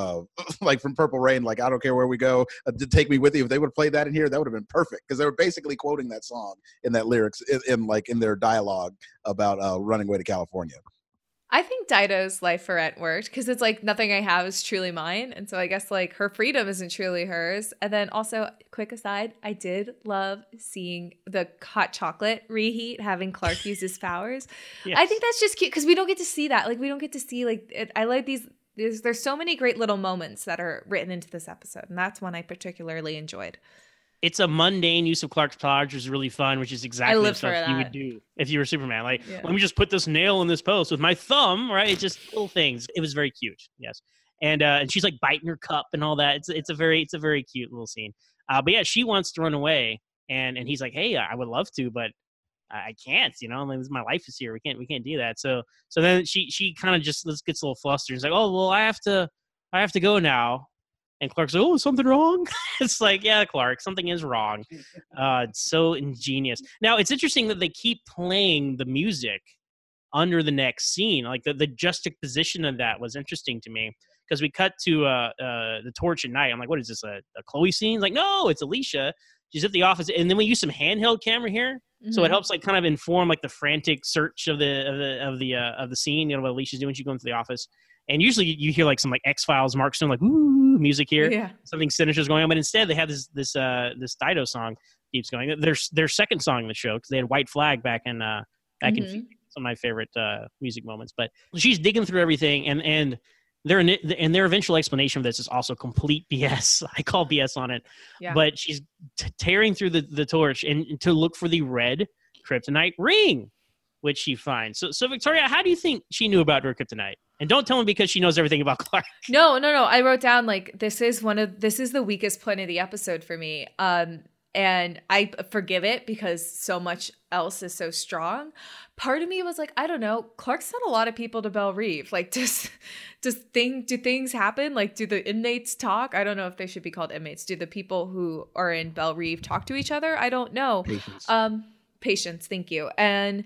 like from Purple Rain, like I don't care where we go, to take me with you. If they would have played that in here, that would have been perfect because they were basically quoting that song in that lyrics in their dialogue about running away to California. I think Dido's life for rent worked because it's like nothing I have is truly mine. And so I guess like her freedom isn't truly hers. And then also, quick aside, I did love seeing the hot chocolate reheat, having Clark use his powers. Yes. I think that's just cute because we don't get to see that. Like we don't get to see I like these. There's so many great little moments that are written into this episode. And that's one I particularly enjoyed. It's a mundane use of Clark's powers, which is really fun, which is exactly the stuff you would do if you were Superman. Like, let me just put this nail in this post with my thumb, right? It's just little things. It was very cute, yes. And she's like biting her cup and all that. It's a very cute little scene. But yeah, she wants to run away, and he's like, hey, I would love to, but I can't. My life is here. We can't do that. So then she kind of just gets a little flustered. She's like, oh well, I have to go now. And Clark's like, oh, is something wrong? It's like, yeah, Clark, something is wrong. It's so ingenious. Now, it's interesting that they keep playing the music under the next scene. Like the juxtaposition of that was interesting to me because we cut to the torch at night. I'm like, what is this, a Chloe scene? Like, no, it's Alicia. She's at the office. And then we use some handheld camera here. Mm-hmm. So it helps like kind of inform like the frantic search of the scene, what Alicia's doing. She's going to the office. And usually you hear like some like X-Files, Mark Stone, like ooh music here. Yeah. Something sinister is going on. But instead they have this Dido song keeps going. Their second song in the show because they had White Flag back in Phoenix. Some of my favorite music moments. But she's digging through everything and their eventual explanation of this is also complete BS. I call BS on it. Yeah. But she's tearing through the torch and to look for the red kryptonite ring, which she finds. So Victoria, how do you think she knew about her kryptonite? And don't tell me because she knows everything about Clark. No. I wrote down like this is the weakest point of the episode for me. And I forgive it because so much else is so strong. Part of me was like, I don't know, Clark sent a lot of people to Belle Reve. Like, do things happen? Like, do the inmates talk? I don't know if they should be called inmates. Do the people who are in Belle Reve talk to each other? I don't know. Patience. Thank you. And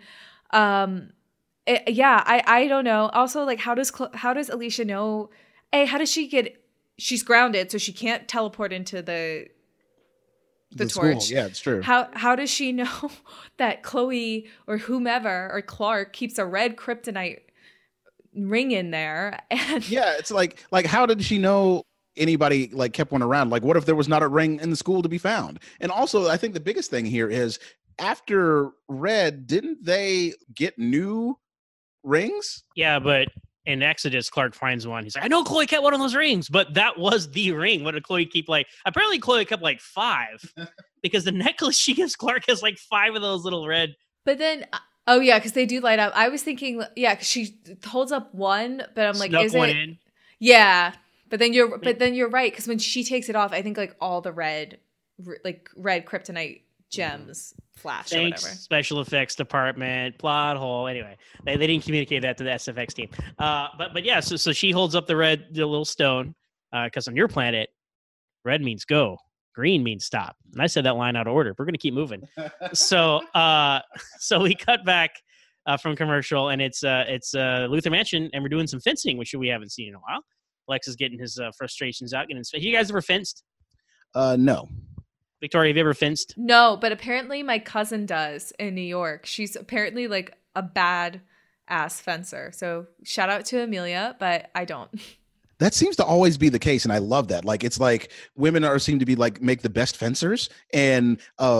I don't know. Also, like, how does Alicia know? How does she she's grounded, so she can't teleport into the torch. School. Yeah, it's true. How does she know that Chloe or whomever or Clark keeps a red kryptonite ring in there? And yeah, it's like how did she know anybody like kept one around? Like, what if there was not a ring in the school to be found? And also, I think the biggest thing here is after Red, didn't they get new rings? Yeah, but in Exodus, Clark finds one. He's like, I know Chloe kept one of those rings, but that was the ring. What did Chloe keep? Like, apparently Chloe kept like 5 because the necklace she gives Clark has like 5 of those little red. But then, oh yeah, because they do light up. I was thinking, yeah, because she holds up one, but I'm like, is it? In. Yeah, but then you're right because when she takes it off, I think like all the red kryptonite gems flash or whatever. Special effects department, plot hole. Anyway, they didn't communicate that to the SFX team. But yeah, so she holds up the little stone because on your planet, red means go, green means stop. And I said that line out of order. We're gonna keep moving. So we cut back from commercial, and it's Luthor Mansion, and we're doing some fencing, which we haven't seen in a while. Lex is getting his frustrations out. You guys ever fenced? No. Victoria, have you ever fenced? No, but apparently my cousin does in New York. She's apparently like a bad ass fencer. So shout out to Amelia, but I don't. That seems to always be the case, and I love that. Like, it's like women seem to be like make the best fencers, and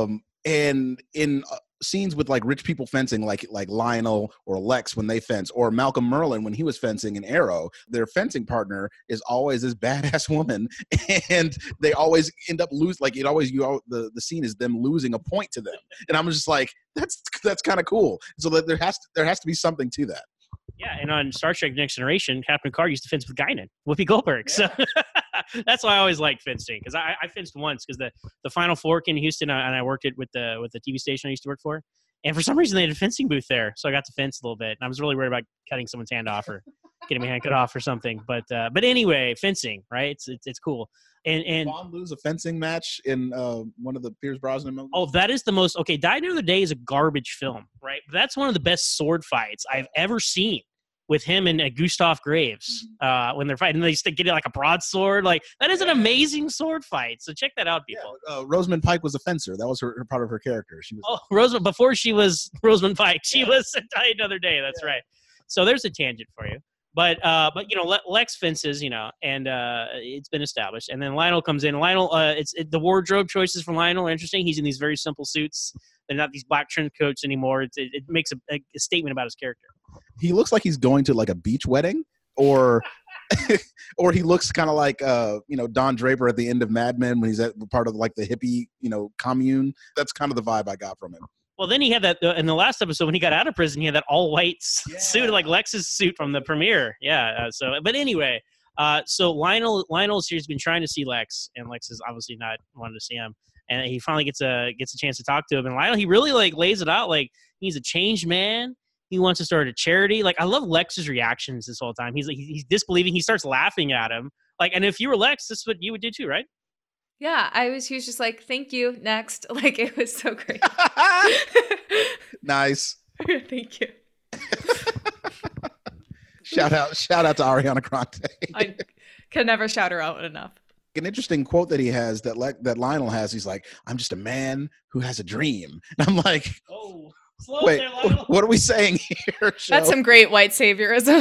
And in scenes with like rich people fencing, like Lionel or Lex when they fence, or Malcolm Merlin when he was fencing in Arrow, their fencing partner is always this badass woman, and they always end up lose. Like the scene is them losing a point to them, and I'm just like, that's kind of cool. So that there has to be something to that. Yeah, and on Star Trek Next Generation, Captain Picard used to fence with Guinan, Whoopi Goldberg. Yeah. So that's why I always liked fencing, because I fenced once, because the Final Fork in Houston, and I worked it with the TV station I used to work for, and for some reason they had a fencing booth there, so I got to fence a little bit, and I was really worried about cutting someone's hand off or getting my hand cut off or something. But anyway, fencing, right? It's cool. And Bond lose a fencing match in one of the Pierce Brosnan movies. Oh, that is the most okay. Die Another Day is a garbage film, right? But that's one of the best sword fights I've ever seen, with him and Gustav Graves when they're fighting. They get like a broadsword. Like, that is an amazing sword fight. So check that out, people. Yeah, Rosamund Pike was a fencer. That was her part of her character. She was Rosamund, before she was Rosamund Pike, she was Die Another Day. That's right. So there's a tangent for you. But Lex fences, and it's been established. And then Lionel comes in. Lionel, the wardrobe choices for Lionel are interesting. He's in these very simple suits. They're not these black trench coats anymore. It makes a statement about his character. He looks like he's going to like a beach wedding, or or he looks kind of like Don Draper at the end of Mad Men when he's at part of like the hippie commune. That's kind of the vibe I got from him. Well, then he had that in the last episode when he got out of prison. He had that all white suit, like Lex's suit from the premiere. Yeah. But anyway, so Lionel's here's been trying to see Lex, and Lex is obviously not wanting to see him. And he finally gets a chance to talk to him. And Lionel, he really like lays it out like he's a changed man. He wants to start a charity. Like, I love Lex's reactions this whole time. He's disbelieving. He starts laughing at him. Like, and if you were Lex, this is what you would do too, right? Yeah, he was just like, thank you, next. Like, it was so great. Nice. Thank you. Shout out to Ariana Grande. I can never shout her out enough. An interesting quote that he has that Lionel has. He's like, "I'm just a man who has a dream." And I'm like, "Oh, slow wait, there, Lionel. What are we saying here?" That's some great white saviorism.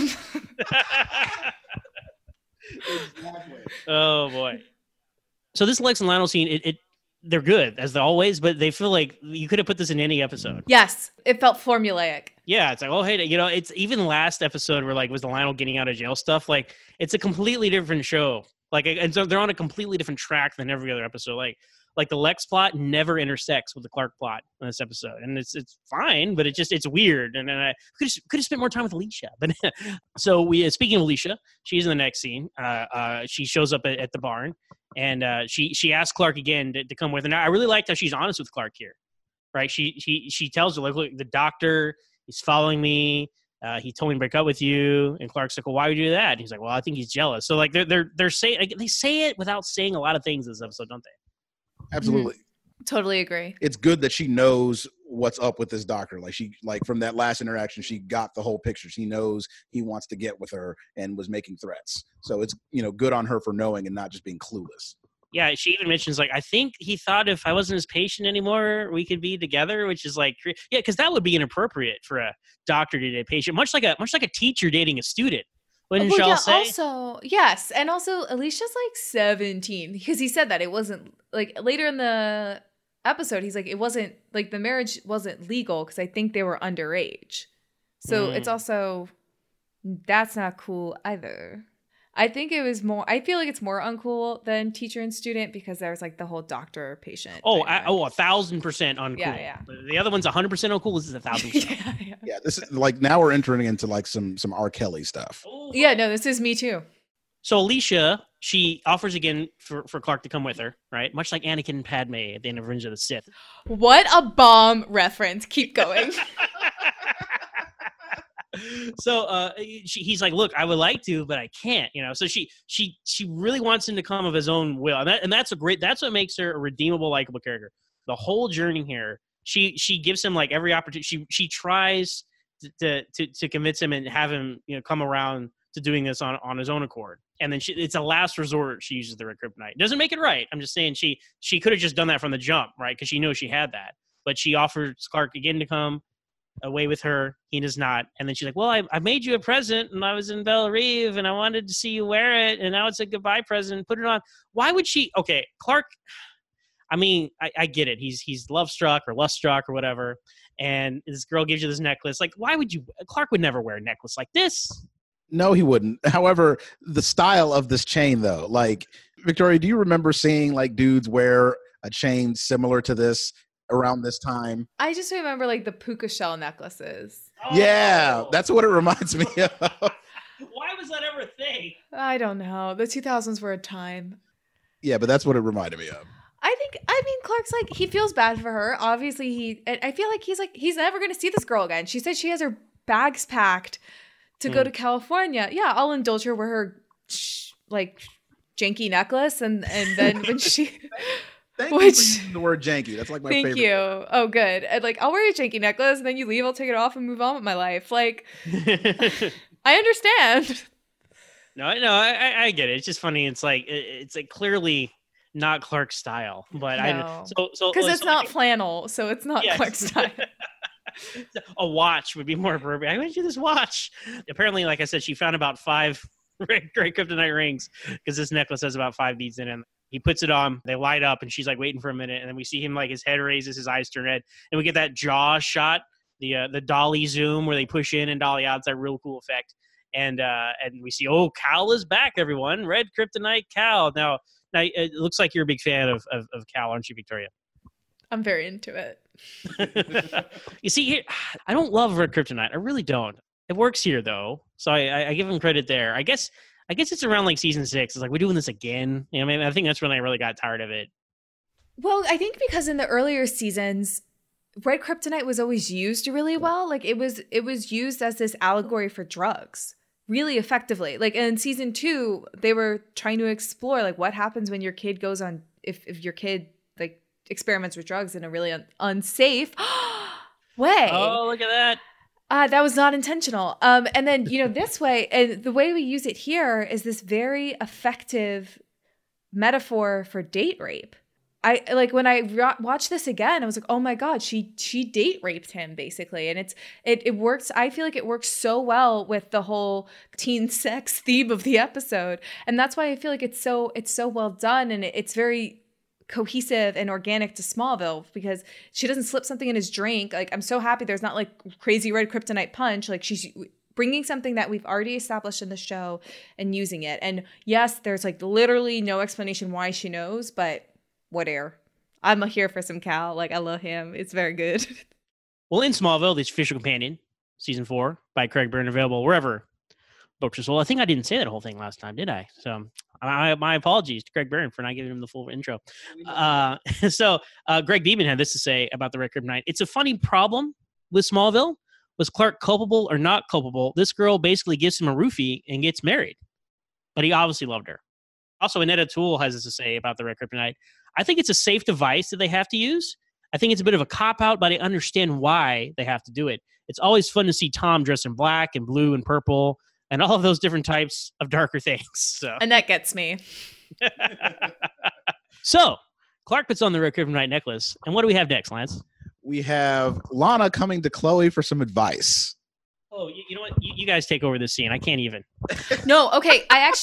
Exactly. Oh boy. So this Lex and Lionel scene, they're good as always, but they feel like you could have put this in any episode. Yes, it felt formulaic. Yeah, it's like, oh, hey, it's even last episode where like was the Lionel getting out of jail stuff. Like, it's a completely different show. Like, and so they're on a completely different track than every other episode. Like the Lex plot never intersects with the Clark plot in this episode, and it's fine, but it's weird. And I could have spent more time with Alicia. But so speaking of Alicia, she's in the next scene. She shows up at the barn, and she asks Clark again to come with her. Now, I really liked how she's honest with Clark here, right? She tells her, like, look, the doctor is following me. He told me to break up with you, and Clark's like, "Well, why would you do that?" And he's like, "Well, I think he's jealous." So like they're saying, like, they say it without saying a lot of things in this episode, don't they? Absolutely. Totally agree. It's good that she knows what's up with this doctor. Like from that last interaction, she got the whole picture. She knows he wants to get with her and was making threats. So it's good on her for knowing and not just being clueless. Yeah, she even mentions, like, I think he thought if I wasn't his patient anymore, we could be together, which is like, yeah, because that would be inappropriate for a doctor to date a patient, much like a teacher dating a student. Wouldn't y'all say? Also, yes, and also Alicia's like 17, because he said that it wasn't like later in the episode. He's like, it wasn't like the marriage wasn't legal because I think they were underage. So it's also that's not cool either. I think it was more. I feel like it's more uncool than teacher and student because there's like the whole doctor patient. 1,000% uncool. Yeah. The other one's 100% uncool. This is 1,000%. Yeah. This is like now we're entering into like some R. Kelly stuff. Yeah, no, this is me too. So Alicia, she offers again for Clark to come with her, right? Much like Anakin and Padme at the end of Revenge of the Sith. What a bomb reference! Keep going. So he's like, look, I would like to, but I can't, So she really wants him to come of his own will, and that's what makes her a redeemable, likable character. The whole journey here, she gives him like every opportunity. She tries to convince him and have him come around to doing this on his own accord. And then it's a last resort. She uses the red kryptonite. Doesn't make it right. I'm just saying she could have just done that from the jump, right? Because she knows she had that, but she offers Clark again to come away with her. He does not. And then she's like, well, I made you a present and I was in Belle Reve and I wanted to see you wear it. And now it's a goodbye present. Put it on. Why would she? Okay, Clark, I mean, I get it. He's love struck or lust struck or whatever. And this girl gives you this necklace. Like, why would you? Clark would never wear a necklace like this. No, he wouldn't. However, the style of this chain, though, like, Victoria, do you remember seeing like dudes wear a chain similar to this around this time? I just remember like the puka shell necklaces. Yeah, that's what it reminds me of. Why was that ever a thing? I don't know. The 2000s were a time. Yeah, but that's what it reminded me of. I mean, Clark's like, he feels bad for her. Obviously, I feel like he's never going to see this girl again. She said she has her bags packed to go to California. Yeah, I'll indulge her with her like janky necklace, and then when she, Thank you for using the word janky. That's like my favorite. Thank you. Oh, good. And like, I'll wear your janky necklace, and then you leave. I'll take it off and move on with my life. Like, I understand. No, I get it. It's just funny. It's like clearly not Clark's style, but No. so Because it's not like, flannel, so it's not Clark's style. A watch would be more appropriate. I went to this watch. Apparently, like I said, she found about 5 great kryptonite rings because this necklace has about 5 beads in it. He puts it on, they light up, and she's like waiting for a minute, and then we see him like his head raises, his eyes turn red, and we get that jaw shot, the dolly zoom where they push in and dolly out. It's that real cool effect. And we see, Cal is back, everyone. Red kryptonite Cal. Now it looks like you're a big fan of Cal, aren't you, Victoria? I'm very into it. You see, here, I don't love red kryptonite. I really don't. It works here though, so I give him credit there. I guess it's around like season 6. It's like, we're doing this again. You know, I think that's when I really got tired of it. Well, I think because in the earlier seasons, red kryptonite was always used really well. Like it was used as this allegory for drugs really effectively. Like in season 2, they were trying to explore like what happens when your kid goes on, if your kid like experiments with drugs in a really unsafe way. Oh, look at that. That was not intentional. And then, this way, and the way we use it here is this very effective metaphor for date rape. I like when I watched this again, I was like, oh my God, she date raped him basically. And it works. I feel like it works so well with the whole teen sex theme of the episode. And that's why I feel like it's so well done. And it's very cohesive and organic to Smallville because she doesn't slip something in his drink. Like, I'm so happy there's not like crazy red kryptonite punch. Like, she's bringing something that we've already established in the show and using it. And yes, there's like literally no explanation why she knows, but whatever. I'm here for some Cal. Like, I love him. It's very good. Well, in Smallville, the official companion, season 4 by Craig Byrne, available wherever books are sold. I think I didn't say that whole thing last time, did I? So my apologies to Craig Byrne for not giving him the full intro. So Greg Beeman had this to say about the Red Kryptonite. It's a funny problem with Smallville. Was Clark culpable or not culpable? This girl basically gives him a roofie and gets married. But he obviously loved her. Also, Annette O'Toole has this to say about the Red Kryptonite. I think it's a safe device that they have to use. I think it's a bit of a cop-out, but I understand why they have to do it. It's always fun to see Tom dressed in black and blue and purple and all of those different types of darker things. So. And that gets me. So, Clark puts on the Red Kryptonite necklace. And what do we have next, Lance? We have Lana coming to Chloe for some advice. Oh, you know what? You guys take over this scene. I can't even. No, okay.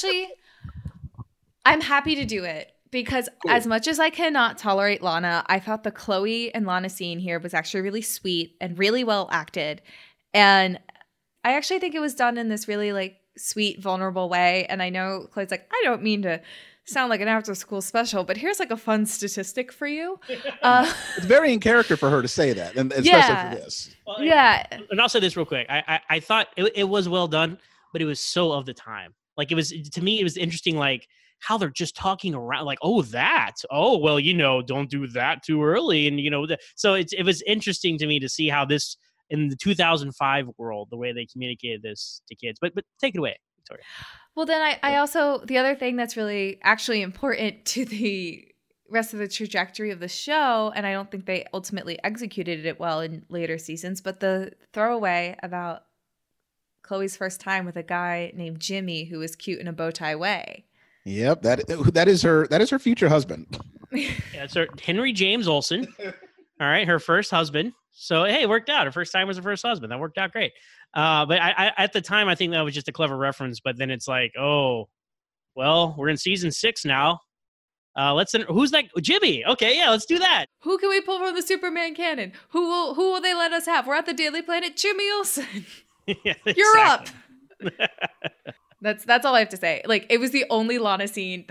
I'm happy to do it. Because as much as I cannot tolerate Lana, I thought the Chloe and Lana scene here was actually really sweet and really well acted. And I actually think it was done in this really like sweet, vulnerable way. And I know Chloe's like, I don't mean to sound like an after school special, but here's like a fun statistic for you. It's very in character for her to say that, and especially for this. Well, and I'll say this real quick. I thought it was well done, but it was so of the time. Like it was, to me, it was interesting, like, how they're just talking around like, don't do that too early. And, so it was interesting to me to see how this in the 2005 world, the way they communicated this to kids, but take it away, Victoria. Well, then I also, the other thing that's really actually important to the rest of the trajectory of the show, and I don't think they ultimately executed it well in later seasons, but the throwaway about Chloe's first time with a guy named Jimmy who was cute in a bow tie way. Yep, that is her future husband. Yeah, it's her Henry James Olsen. All right, her first husband. So hey, it worked out. Her first time was her first husband. That worked out great. But I at the time I think that was just a clever reference. But then it's like, oh, well, we're in season 6 now. Who's that? Jimmy. Okay, yeah, let's do that. Who can we pull from the Superman canon? Who will they let us have? We're at the Daily Planet. Jimmy Olsen. Yeah, You're up. That's all I have to say. Like, it was the only Lana scene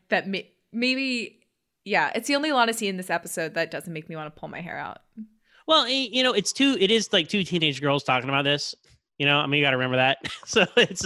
maybe, yeah, it's the only Lana scene in this episode that doesn't make me want to pull my hair out. Well, it is like two teenage girls talking about this. You know, I mean, you got to remember that. So it's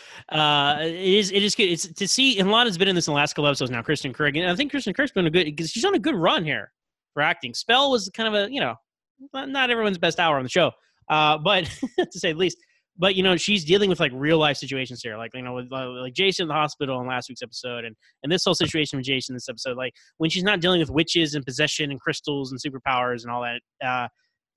it is good. It's to see, and Lana's been in this in the last couple episodes now. Kristen Craig, and I think Kristen Craig's been because she's on a good run here for acting. Spell was kind of not everyone's best hour on the show, but to say the least. But she's dealing with like real life situations here, like with like Jason in the hospital in last week's episode, and this whole situation with Jason in this episode. Like when she's not dealing with witches and possession and crystals and superpowers and all that.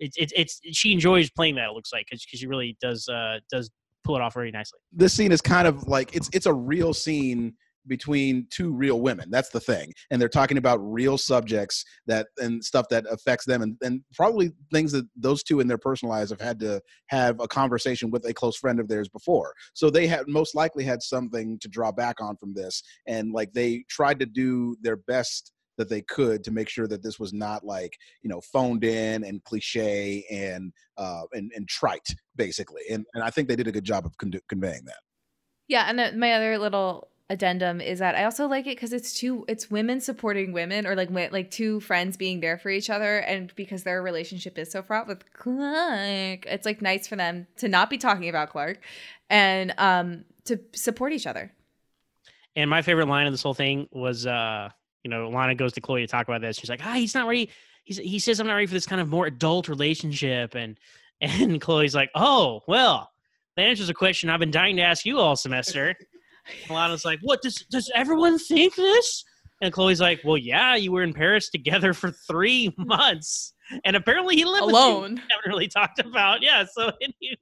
She enjoys playing that. It looks like because she really does pull it off very nicely. This scene is kind of like it's a real scene between two real women. That's the thing, and they're talking about real subjects and stuff that affects them, and probably things that those two in their personal lives have had to have a conversation with a close friend of theirs before. So they had most likely had something to draw back on from this, and like they tried to do their best that they could to make sure that this was not like phoned in and cliche and trite basically, and I think they did a good job of conveying that. Yeah, and my other little addendum is that I also like it because it's women supporting women, or like two friends being there for each other, and because their relationship is so fraught with Clark, it's like nice for them to not be talking about Clark and to support each other. And my favorite line of this whole thing was Lana goes to Chloe to talk about this. She's like, he's not ready. He says, I'm not ready for this kind of more adult relationship. And Chloe's like, oh, well, that answers a question I've been dying to ask you all semester. And Lana's like, what, does everyone think this? And Chloe's like, well, yeah, you were in Paris together for 3 months. And apparently he lived alone. With you. Haven't really talked about. Yeah. So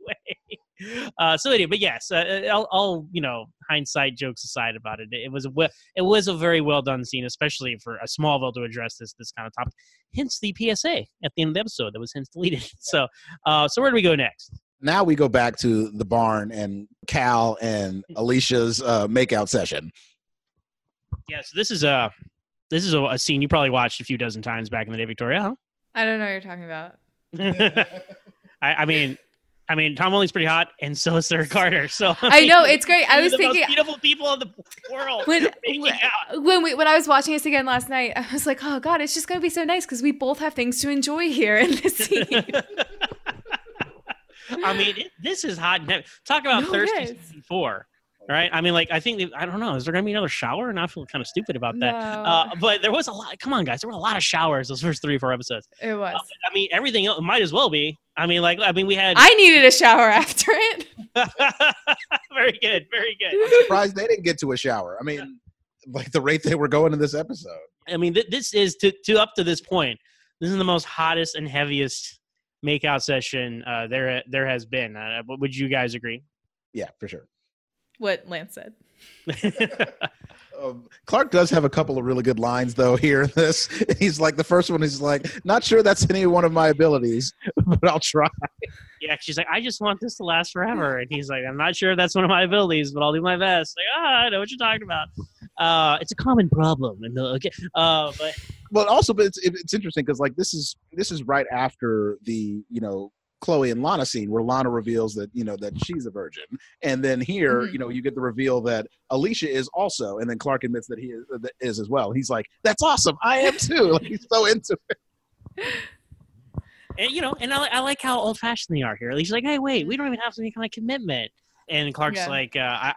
anyway, but yes, I'll hindsight jokes aside about it. It was a very well done scene, especially for a Smallville to address this kind of topic. Hence the PSA at the end of the episode that was hence deleted. So where do we go next? Now we go back to the barn and Cal and Alicia's makeout session. Yeah. So this is a scene you probably watched a few dozen times back in the day, Victoria. Huh? I don't know what you're talking about. I mean, Tom Welling pretty hot, and so is Sarah Carter. So I know it's great. I was thinking most beautiful people in the world. When I was watching this again last night, I was like, oh god, it's just gonna be so nice because we both have things to enjoy here in this scene. I mean, this is hot. Talk about thirsty season 4. Right. I mean, like, I think, I don't know. Is there going to be another shower? And I feel kind of stupid about that. No. But there was a lot. Come on, guys. There were a lot of showers those first 3 or 4 episodes. It was. I mean, everything else might as well be. We had. I needed a shower after it. Very good. Very good. I'm surprised they didn't get to a shower. I mean, like the rate they were going in this episode. I mean, this is to up to this point. This is the most hottest and heaviest makeout session there has been. Would you guys agree? Yeah, for sure. What Lance said. Clark does have a couple of really good lines, though, here in this. He's like, the first one is like, not sure that's any one of my abilities, but I'll try. Yeah, she's like, I just want this to last forever. And he's like, I'm not sure that's one of my abilities, but I'll do my best. Like, I know what you're talking about. It's a common problem. And but it's interesting because like this is right after the Chloe and Lana scene where Lana reveals that that she's a virgin, and then here you get the reveal that Alicia is also, and then Clark admits that he is as well. He's like, that's awesome, I am too. Like, he's so into it. And I like how old fashioned they are here. He's like, hey, wait, we don't even have to make my commitment. And Clark's like,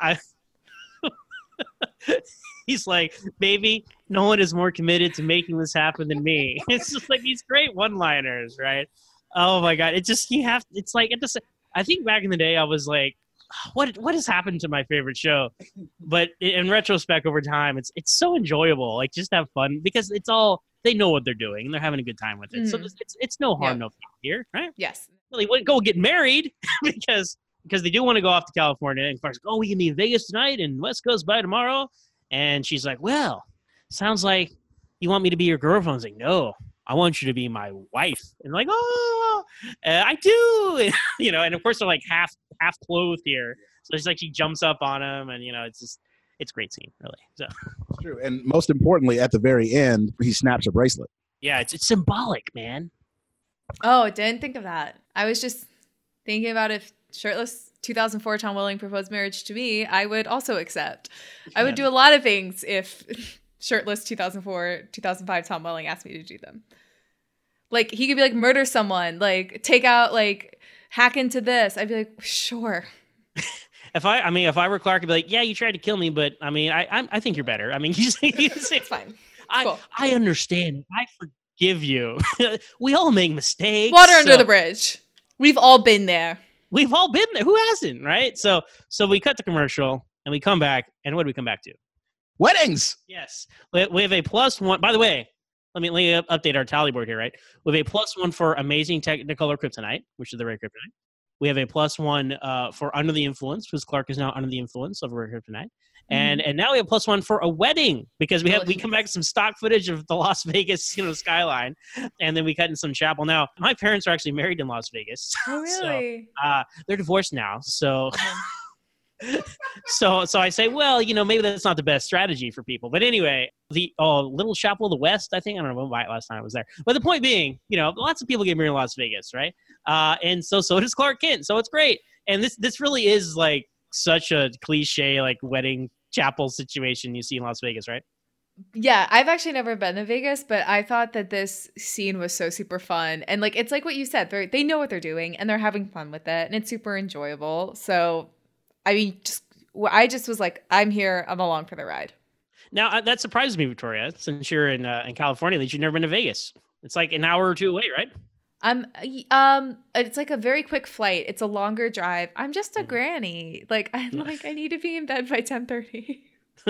he's like, baby, no one is more committed to making this happen than me. It's just like these great one-liners, right? Oh my god! I think back in the day, I was like, "What has happened to my favorite show?" But in retrospect, over time, it's so enjoyable. Like, just have fun because it's all they know what they're doing and they're having a good time with it. So it's no harm, no foul here, right? Yes. Well, they wouldn't go get married because they do want to go off to California. And Clark's like, "Oh, we can be in Vegas tonight and West Coast by tomorrow." And she's like, "Well, sounds like you want me to be your girlfriend." I was like, "No, I want you to be my wife." And like, oh, I do. And of course they're like half clothed here. So it's like she jumps up on him, and it's just, it's a great scene, really. So It's true. And most importantly, at the very end, he snaps a bracelet. yeah, it's symbolic, man. Oh, didn't think of that. I was just thinking about if shirtless 2004 Tom Welling proposed marriage to me, I would also accept. I would do a lot of things if shirtless 2004, 2005 Tom Welling asked me to do them. Like, he could be like, murder someone, like, take out, like, hack into this. I'd be like, sure. If I were Clark, I'd be like, yeah, you tried to kill me, but I mean, I think you're better. I mean, It's fine. Cool. I understand. I forgive you. We all make mistakes. Water under the bridge. We've all been there. We've all been there. Who hasn't, right? So we cut the commercial and we come back, and what do we come back to? Weddings. Yes, we have a +1. By the way, let me update our tally board here, right? We have a +1 for Amazing Technicolor Kryptonite, which is the rare Kryptonite. We have a +1 for Under the Influence, because Clark is now under the influence of rare Kryptonite. And now we have +1 for a wedding, because we come back to some stock footage of the Las Vegas, skyline, and then we cut in some chapel. Now, my parents are actually married in Las Vegas. Oh, really? So, they're divorced now, so so I say, well, maybe that's not the best strategy for people. But anyway, the Little Chapel of the West, I think, I don't know about last time I was there. But the point being, lots of people get married in Las Vegas, right? And so does Clark Kent. So it's great. And this really is like such a cliche, like wedding chapel situation you see in Las Vegas, right? Yeah, I've actually never been to Vegas, but I thought that this scene was so super fun. And like, it's like what you said, they know what they're doing and they're having fun with it and it's super enjoyable. So, I mean, I just was like, I'm here. I'm along for the ride. Now, that surprises me, Victoria, since you're in California, that you've never been to Vegas. It's like an hour or two away, right? It's like a very quick flight. It's a longer drive. I'm just a granny. Like, I need to be in bed by 10:30.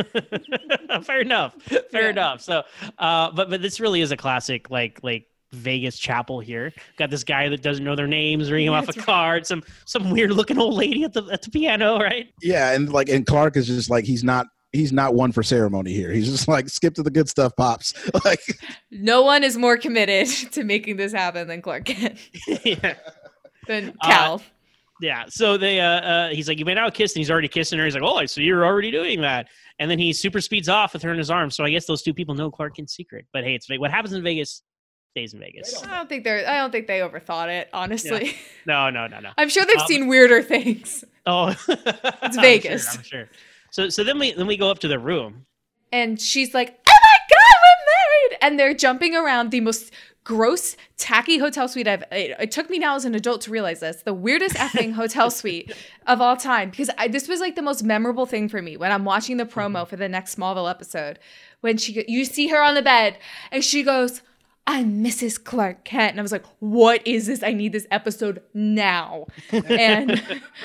Fair enough. Fair enough. So, but this really is a classic, like Vegas chapel here. Got this guy that doesn't know their names, reading off a card. Some weird looking old lady at the piano, right? Yeah, and Clark is just like he's not one for ceremony here. He's just like, skip to the good stuff, pops. Like, no one is more committed to making this happen than Clark Kent. Yeah. Than Cal. Yeah. So he's like, you may now kiss, and he's already kissing her. He's like, oh, I see you're already doing that. And then he super speeds off with her in his arms. So I guess those two people know Clark Kent's secret. But hey, what happens in Vegas stays in Vegas. I don't think they overthought it, honestly. Yeah. No. I'm sure they've seen weirder things. Oh, it's Vegas. I'm sure. So then we go up to the room, and she's like, "Oh my God, we're married!" And they're jumping around the most gross, tacky hotel suite it took me now as an adult to realize this, the weirdest effing hotel suite of all time, because this was like the most memorable thing for me when I'm watching the promo for the next Smallville episode, when you see her on the bed and she goes, "I'm Mrs. Clark Kent," and I was like, "What is this? I need this episode now." And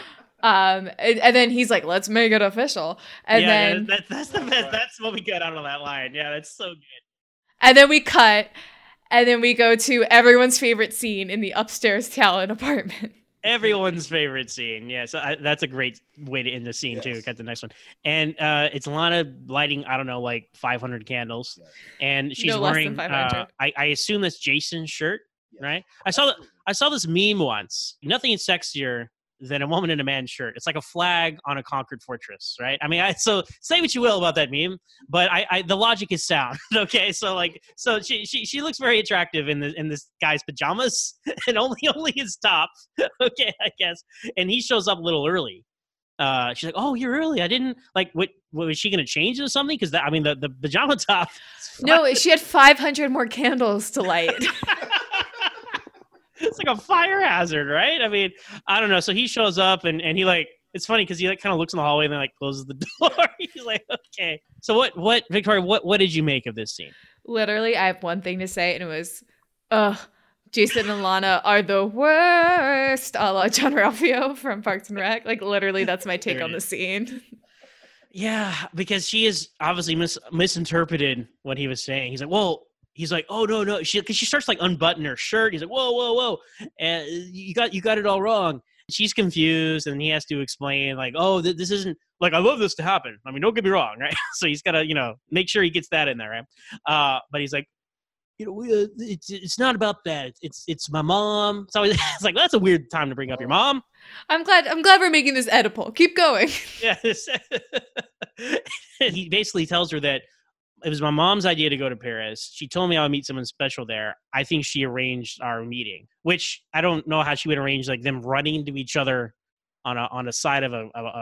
and then he's like, "Let's make it official." And then that's the best. That's what we get out of that line. Yeah, that's so good. And then we cut, and then we go to everyone's favorite scene in the upstairs Talon apartment. Everyone's favorite scene. Yeah, so that's a great way to end the scene, too. Got the next one. And it's Lana lighting, I don't know, like 500 candles. Yeah. And she's wearing, I assume that's Jason's shirt, right? I saw this meme once. Nothing is sexier than a woman in a man's shirt. It's like a flag on a conquered fortress, right? I mean, so say what you will about that meme, but the logic is sound. Okay, so she looks very attractive in this guy's pajamas and only his top. Okay, I guess. And he shows up a little early. She's like, "Oh, you're early. I didn't like. What was she going to change into something? Because the pajama top." No, she had 500 more candles to light. It's like a fire hazard, right? I mean, I don't know. So he shows up and he like, it's funny because he like kind of looks in the hallway and then like closes the door. He's like, okay. So what, Victoria, what did you make of this scene? Literally, I have one thing to say, and it was, Jason and Lana are the worst, a la John Ralphio from Parks and Rec. Like, literally, that's my take on the scene. Yeah, because she is obviously misinterpreted what he was saying. He's like, well, he's like, oh, no. Because she starts like unbuttoning her shirt. He's like, whoa. And you got it all wrong. She's confused, and he has to explain like, oh, this isn't like, I love this to happen. I mean, don't get me wrong, right? So he's got to, make sure he gets that in there, right? But he's like, it's not about that. It's my mom. So it's like, that's a weird time to bring up your mom. I'm glad we're making this Oedipal. Keep going. Yeah. He basically tells her that it was my mom's idea to go to Paris. She told me I would meet someone special there. I think she arranged our meeting, which I don't know how she would arrange like them running into each other on a side of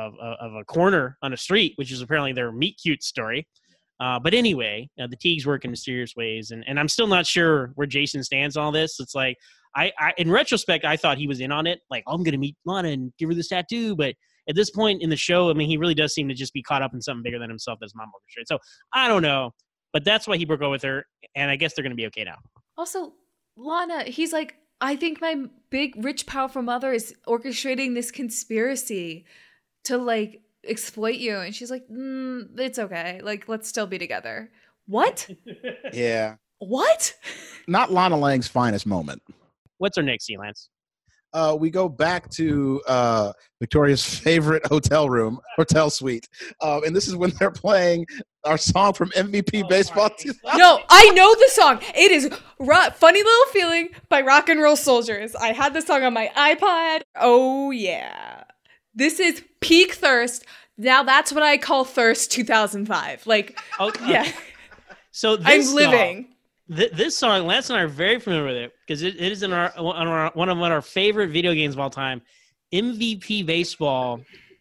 a corner on a street, which is apparently their meet cute story. But anyway, the Teagues work in mysterious ways, and I'm still not sure where Jason stands on all this. It's like, I in retrospect, I thought he was in on it. Like, I'm going to meet Lana and give her this tattoo. But at this point in the show, I mean, he really does seem to just be caught up in something bigger than himself that's mom orchestrated. So I don't know, but that's why he broke up with her, and I guess they're going to be okay now. Also, Lana, he's like, I think my big, rich, powerful mother is orchestrating this conspiracy to, like, exploit you. And she's like, it's okay. Like, let's still be together. What? Yeah. What? Not Lana Lang's finest moment. What's our next scene, Lance? We go back to Victoria's favorite hotel suite. And this is when they're playing our song from MVP Baseball 2000. No, I know the song. It is Funny Little Feeling by Rock and Roll Soldiers. I had the song on my iPod. Oh, yeah. This is peak thirst. Now that's what I call thirst 2005. Like, okay. Yeah. So I'm living. This song, Lance and I are very familiar with it because it is in one of our favorite video games of all time, MVP Baseball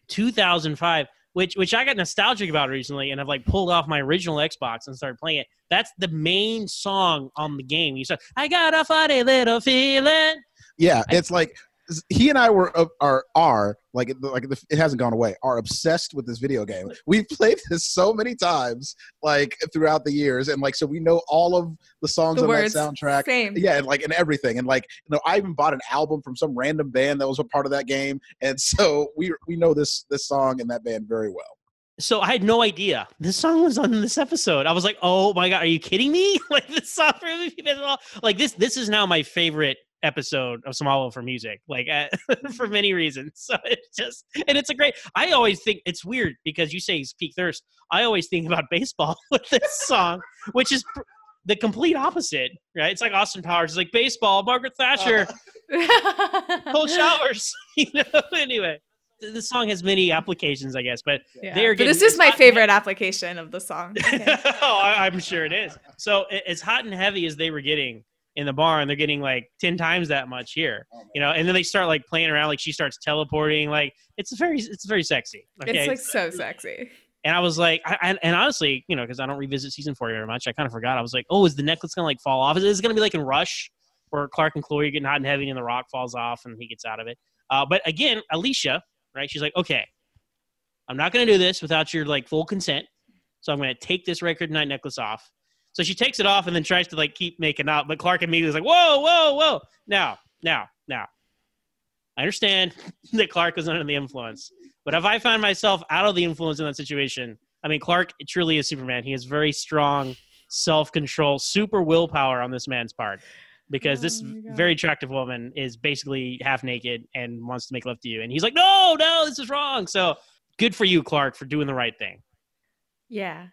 2005, which I got nostalgic about recently, and I've like pulled off my original Xbox and started playing it. That's the main song on the game. You said, "I got a funny little feeling." Yeah, it's like he and I are like it hasn't gone away. Are obsessed with this video game. We've played this so many times, like throughout the years, and like so we know all of the songs on that soundtrack. Same. Yeah, and everything, and like I even bought an album from some random band that was a part of that game, and so we know this song and that band very well. So I had no idea this song was on this episode. I was like, oh my god, are you kidding me? Like this song for MVP Baseball, like this is now my favorite episode of Smallville for music, like for many reasons. So it's just, and it's a great, I always think it's weird because you say it's peak thirst. I always think about baseball with this song, which is the complete opposite, right? It's like Austin Powers. It's like baseball, Margaret Thatcher, cold showers, anyway. The song has many applications, I guess, but they're getting. But this is my favorite application of the song. Okay. Oh, I'm sure it is. So as hot and heavy as they were getting in the barn, they're getting like 10 times that much here, and then they start like playing around, like she starts teleporting, like it's very sexy. Okay? It's like so sexy. And I was like, and honestly, because I don't revisit season 4 very much, I kind of forgot. I was like, oh, is the necklace gonna like fall off? Is it gonna be like in Rush, where Clark and Chloe are getting hot and heavy, and the rock falls off and he gets out of it? But again, Alicia, right? She's like, okay, I'm not gonna do this without your like full consent, so I'm gonna take this Red Kryptonite necklace off. So she takes it off and then tries to like keep making out, but Clark immediately is like, whoa. Now. I understand that Clark was under the influence, but if I find myself out of the influence in that situation, I mean, Clark truly is Superman. He has very strong self-control, super willpower on this man's part, because this very attractive woman is basically half naked and wants to make love to you. And he's like, no, this is wrong. So good for you, Clark, for doing the right thing. Yeah.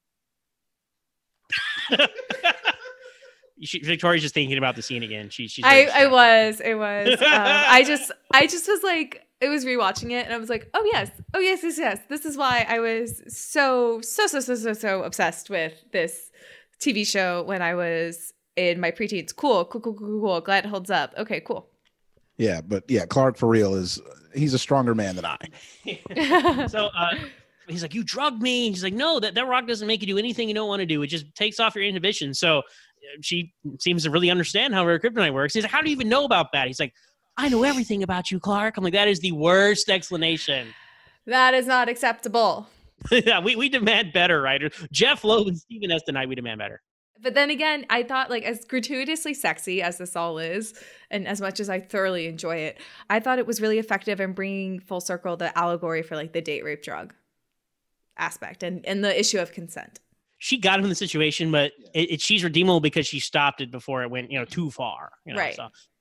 Victoria's just thinking about the scene again. She's I was. I just was like, it was rewatching it, and I was like, oh yes. This is why I was so obsessed with this TV show when I was in my preteens. Cool. Glad it holds up. Okay, cool. Yeah, but yeah, Clark for real he's a stronger man than I. So he's like, you drugged me. He's like, no, that rock doesn't make you do anything you don't want to do. It just takes off your inhibition. So she seems to really understand how her kryptonite works. He's like, how do you even know about that? He's like, I know everything about you, Clark. I'm like, that is the worst explanation. That is not acceptable. Yeah, we demand better, right? Jeff Loeb and Stephen S. tonight, we demand better. But then again, I thought, like, as gratuitously sexy as this all is, and as much as I thoroughly enjoy it, I thought it was really effective in bringing full circle the allegory for like the date rape drug aspect and the issue of consent. She got him in the situation, but she's redeemable because she stopped it before it went, too far. Right. So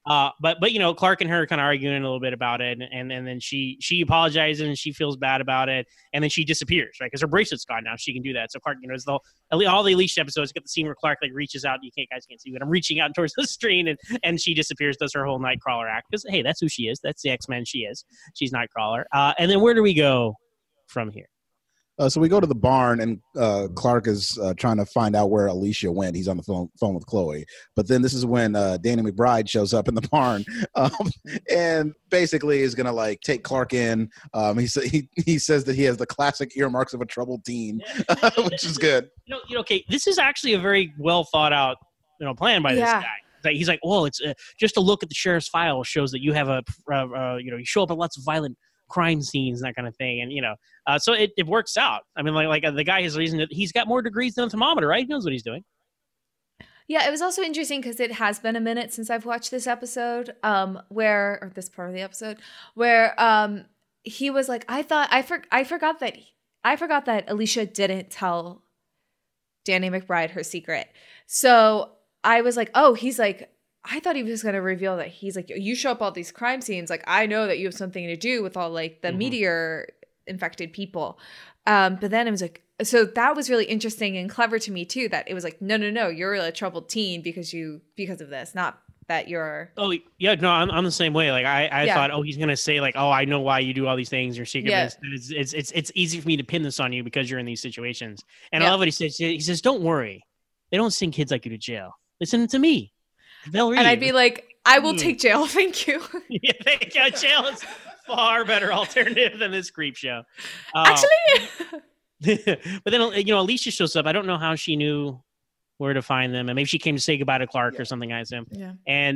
But Clark and her kind of arguing a little bit about it, and then she apologizes and she feels bad about it, and then she disappears, right? Because her bracelet's gone now. She can do that. So Clark, is all the Alicia episodes get the scene where Clark like reaches out. You guys can't see, but I'm reaching out towards the screen, and she disappears, does her whole Nightcrawler act because hey, that's who she is. That's the X-Men. She is. She's Nightcrawler. And then where do we go from here? So we go to the barn, and Clark is trying to find out where Alicia went. He's on the phone with Chloe. But then this is when Danny McBride shows up in the barn and basically is going to, like, take Clark in. He says that he has the classic earmarks of a troubled teen, which is good. Okay, this is actually a very well thought out plan by this guy. He's like, well, it's just a look at the sheriff's file shows that you have you show up at lots of violent crime scenes and that kind of thing, and so it works out. I mean, like the guy has reason that he's got more degrees than a thermometer, right? He knows what he's doing. Yeah, it was also interesting because it has been a minute since I've watched this episode, or this part of the episode, where he was like, I forgot that Alicia didn't tell Danny McBride her secret. So I was like, oh, he's like, I thought he was going to reveal that he's like, you show up all these crime scenes. Like, I know that you have something to do with all like the meteor infected people. But then it was like, so that was really interesting and clever to me too, that it was like, no, you're a troubled teen because of this, not that you're. Oh yeah. No, I'm the same way. Like I thought, he's going to say like, oh, I know why you do all these things. You're secret. Yeah. It's easy for me to pin this on you because you're in these situations. And I love what he says. He says, don't worry. They don't send kids like you to jail. They send them to me. And I'd be like, I will take jail. Thank you. Yeah, thank you. Jail is far better alternative than this creep show. Actually. But then, Alicia shows up. I don't know how she knew where to find them. And maybe she came to say goodbye to Clark or something, I assume. Yeah.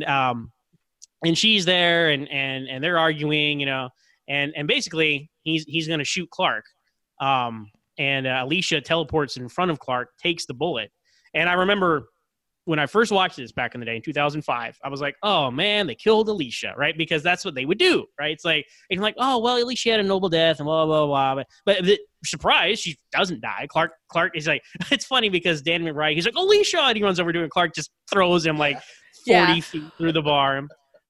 And she's there and they're arguing, and basically he's going to shoot Clark. And Alicia teleports in front of Clark, takes the bullet. And I remember when I first watched this back in the day in 2005, I was like, oh man, they killed Alicia, right? Because that's what they would do, right? It's like, oh, well, at least she had a noble death and blah, blah, blah. But surprise, she doesn't die. Clark is like, it's funny because Danny McBride, he's like, Alicia, and he runs over to her, and Clark just throws him like 40 feet through the barn.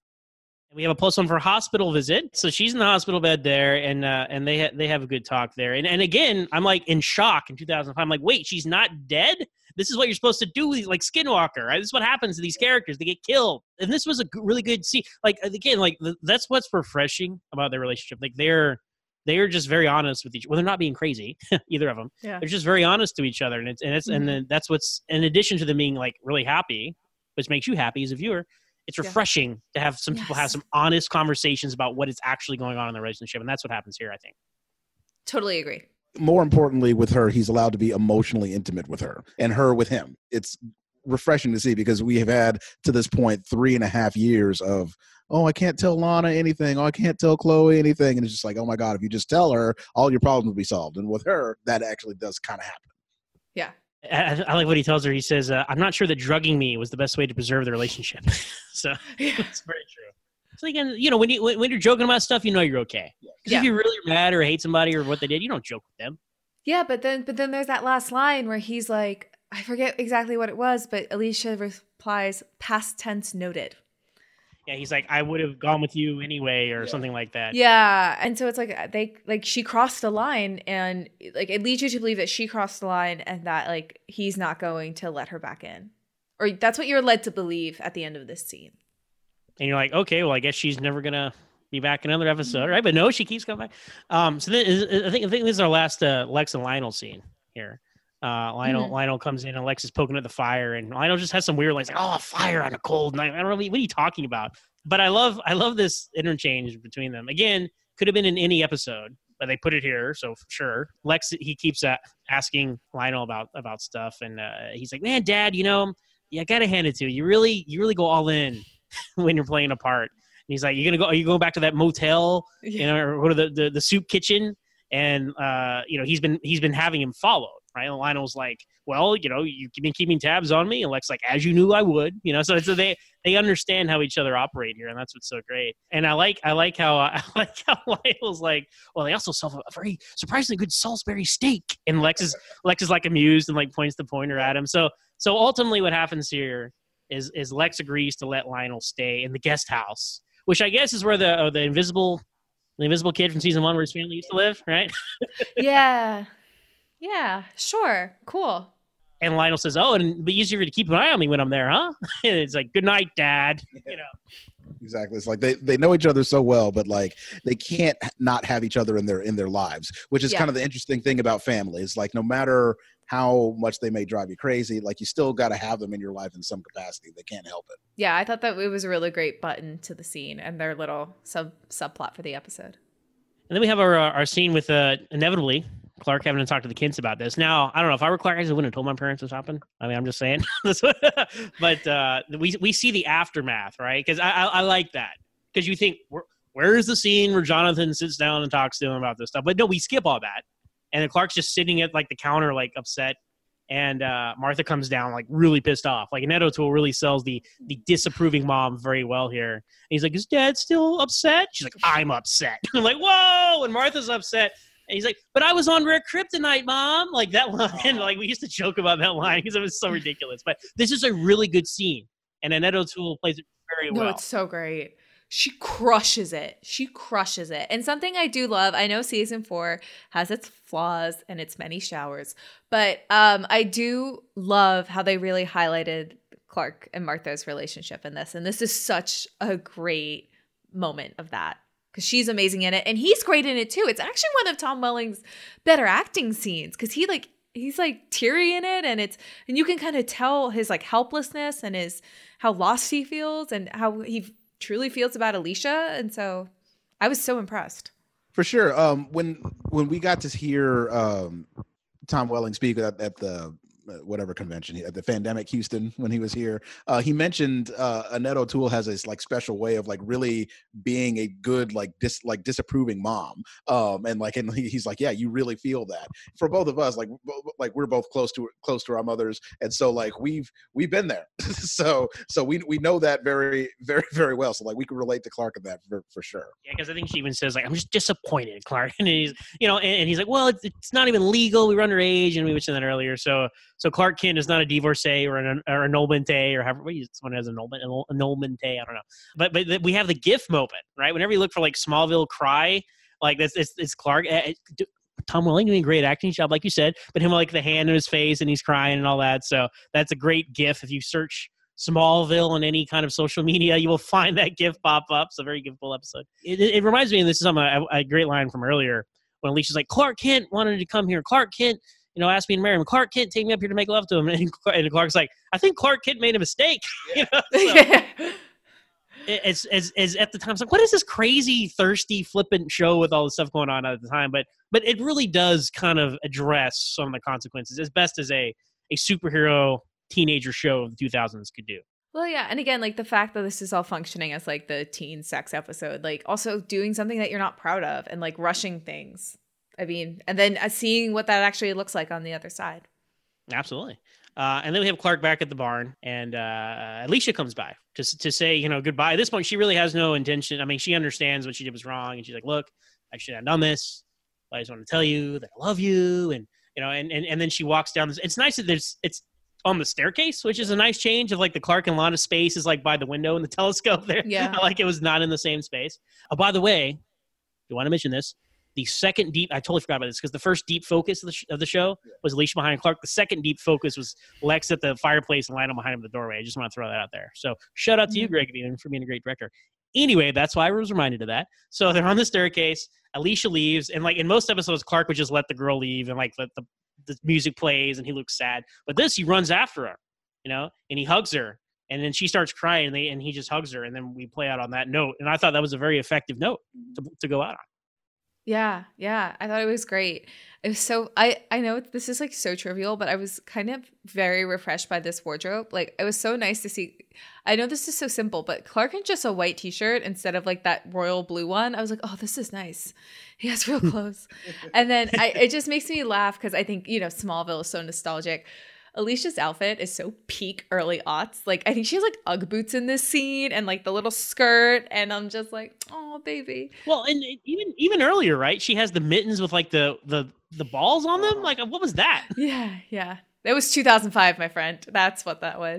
We have a +1 for hospital visit. So she's in the hospital bed there, and they have a good talk there. And again, I'm like in shock in 2005. I'm like, wait, she's not dead? This is what you're supposed to do, like Skinwalker, right? This is what happens to these characters. They get killed. And this was a really good scene. Like, again, like that's what's refreshing about their relationship. Like they're just very honest with each other. Well, they're not being crazy, either of them. Yeah. They're just very honest to each other. And then that's what's, in addition to them being like really happy, which makes you happy as a viewer, it's refreshing to have some people have some honest conversations about what is actually going on in the relationship. And that's what happens here, I think. Totally agree. More importantly, with her, he's allowed to be emotionally intimate with her and her with him. It's refreshing to see because we have had to this point 3.5 years of, oh, I can't tell Lana anything. Oh, I can't tell Chloe anything. And it's just like, oh my God, if you just tell her, all your problems will be solved. And with her, that actually does kind of happen. Yeah. I like what he tells her. He says, I'm not sure that drugging me was the best way to preserve the relationship. So it's very true. So again, when you're joking about stuff, you're okay. If you're really mad or hate somebody or what they did, you don't joke with them. Yeah, but then there's that last line where he's like, I forget exactly what it was, but Alicia replies, past tense noted. Yeah, he's like, I would have gone with you anyway, or something like that. Yeah, and so it's like she crossed the line, and like it leads you to believe that she crossed the line, and that like he's not going to let her back in, or that's what you're led to believe at the end of this scene. And you're like, okay, well, I guess she's never gonna be back in another episode, right? But no, she keeps coming back. So I think this is our last Lex and Lionel scene here. Lionel comes in and Lex is poking at the fire, and Lionel just has some weird like, oh, fire on a cold night. I don't know what are you talking about. But I love this interchange between them. Again, could have been in any episode, but they put it here, so for sure. Lex, he keeps asking Lionel about stuff, and he's like, man, Dad, I gotta hand it to you. You really go all in when you're playing a part. And he's like, are you going back to that motel, or go to the soup kitchen? And he's been having him followed, right? And Lionel's like, well, you've been keeping tabs on me. And Lex like, as you knew I would, so they understand how each other operate here, and that's what's so great. And I like how Lionel's like, well, they also sell a very surprisingly good Salisbury steak. And Lex is like amused and like points the pointer at him. So ultimately, what happens here is Lex agrees to let Lionel stay in the guest house, which I guess is where the invisible kid from season 1 where his family used to live, right? Yeah. Yeah, sure. Cool. And Lionel says, "Oh, and it'd be easier to keep an eye on me when I'm there, huh?" And it's like, "Good night, Dad." You know. Exactly. It's like they know each other so well, but like they can't not have each other in their lives, which is kind of the interesting thing about family. It's like no matter how much they may drive you crazy, like you still got to have them in your life in some capacity. They can't help it. Yeah, I thought that it was a really great button to the scene and their little subplot for the episode. And then we have our scene with inevitably Clark having to talk to the kids about this. Now, I don't know if I were Clark, I just wouldn't have told my parents this happened. I mean, I'm just saying. But we see the aftermath, right? Because I like that. Because you think, where is the scene where Jonathan sits down and talks to him about this stuff? But no, we skip all that. And then Clark's just sitting at like the counter, like upset. And Martha comes down like really pissed off. Like Annette O'Toole really sells the disapproving mom very well here. And he's like, "Is Dad still upset?" She's like, "I'm upset." I'm like, "Whoa!" And Martha's upset. And he's like, "But I was on Rare Kryptonite, Mom." Like that line, like we used to joke about that line because it was so ridiculous. But this is a really good scene. And Annette O'Toole plays it very well. No, it's so great. She crushes it. She crushes it. And something I do love, I know season 4 has its flaws and its many showers, but I do love how they really highlighted Clark and Martha's relationship in this. And this is such a great moment of that because she's amazing in it. And he's great in it too. It's actually one of Tom Welling's better acting scenes because he's like teary in it, and you can kind of tell his like helplessness and how lost he feels and how he truly feels about Alicia. And so I was so impressed. For sure. When we got to hear Tom Welling speak at the whatever convention at the Fandemic Houston when he was here, he mentioned Annette O'Toole has this like special way of like really being a good disapproving mom, and he's like, yeah, you really feel that for both of us, like we're both close to our mothers, and so like we've been there, so we know that very very very well, so like we can relate to Clark in that for sure. Yeah, because I think she even says like, "I'm just disappointed, Clark," and he's and he's like, "Well, it's not even legal. We were underage," and we mentioned that earlier, so Clark Kent is not a divorcee or an annulmente or however someone has annulmente. I don't know. But we have the GIF moment, right? Whenever you look for like Smallville cry, like it's Clark. Tom Welling doing a great acting job, like you said, but him like the hand in his face and he's crying and all that. So that's a great GIF. If you search Smallville on any kind of social media, you will find that GIF pop up. It's a very GIF-full episode. It reminds me, and this is a great line from earlier when Alicia's like, "Clark Kent wanted to come here. Clark Kent, asked me to marry him. Clark Kent take me up here to make love to him." And Clark's like, "I think Clark Kent made a mistake." Yeah. It's at the time, it's like, what is this crazy, thirsty, flippant show with all the stuff going on at the time? But it really does kind of address some of the consequences as best as a superhero teenager show of the 2000s could do. Well, yeah. And again, like the fact that this is all functioning as like the teen sex episode, like also doing something that you're not proud of and like rushing things. I mean, and then seeing what that actually looks like on the other side. Absolutely. And then we have Clark back at the barn, and Alicia comes by to say, goodbye. At this point, she really has no intention. I mean, she understands what she did was wrong, and she's like, "Look, I shouldn't have done this. But I just want to tell you that I love you." And and then she walks down. It's nice that it's on the staircase, which is a nice change of like the Clark and Lana space is like by the window in the telescope there. Yeah. Like it was not in the same space. Oh, by the way, you want to mention this? The second deep, I totally forgot about this because the first deep focus of the show was Alicia behind Clark. The second deep focus was Lex at the fireplace and Lionel behind him at the doorway. I just want to throw that out there. So shout out to you, Greg, for being a great director. Anyway, that's why I was reminded of that. So they're on the staircase. Alicia leaves. And like in most episodes, Clark would just let the girl leave and like let the music plays and he looks sad. But this, he runs after her, and he hugs her. And then she starts crying and he just hugs her. And then we play out on that note. And I thought that was a very effective note to go out on. Yeah. I thought it was great. It was so, I know this is like so trivial, but I was kind of very refreshed by this wardrobe. Like it was so nice to see. I know this is so simple, but Clark in just a white t-shirt instead of like that royal blue one. I was like, oh, this is nice. He has real clothes. And then it just makes me laugh because I think, Smallville is so nostalgic. Alicia's outfit is so peak early aughts. Like I think she has like Ugg boots in this scene and like the little skirt, and I'm just like, oh baby. Well, and even earlier, right? She has the mittens with like the balls on them. Like what was that? Yeah. That was 2005, my friend. That's what that was.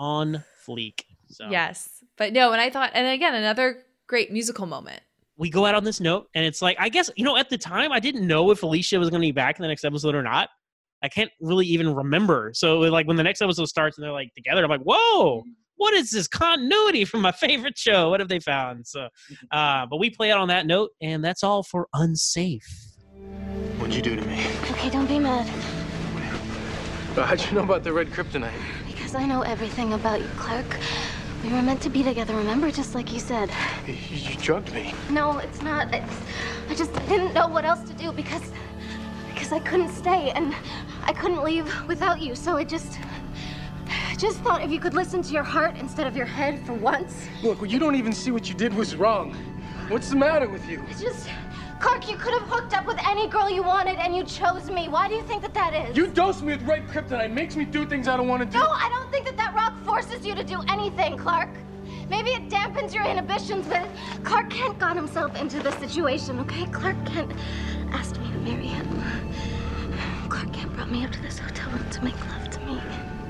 on fleek. So Yes. But no, and I thought, and again, another great musical moment. we go out on this note, and it's like, I guess, at the time, I didn't know if Alicia was going to be back in the next episode or not. I can't really even remember. So, like, when the next episode starts and they're, like, together, I'm like, whoa, what is this continuity from my favorite show? What have they found? So, but we play out on that note, and that's all for Unsafe. What'd you do to me? Okay, don't be mad. How'd you know about the red kryptonite? Because I know everything about you, Clark. We were meant to be together, remember? Just like you said. You drugged me. No, it's not. I didn't know what else to do because I couldn't stay and I couldn't leave without you. So I just thought if you could listen to your heart instead of your head for once. Look, you don't even see what you did was wrong. What's the matter with you? Clark, you could have hooked up with any girl you wanted and you chose me. Why do you think that is? You dose me with red kryptonite. Makes me do things I don't want to do. No, I don't think that rock forces you to do anything, Clark. Maybe it dampens your inhibitions, but Clark Kent got himself into this situation, okay? Clark Kent asked me to marry him. Clark Kent brought me up to this hotel room to make love to me.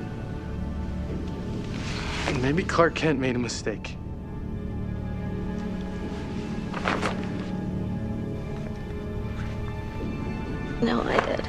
Maybe Clark Kent made a mistake. No, I did.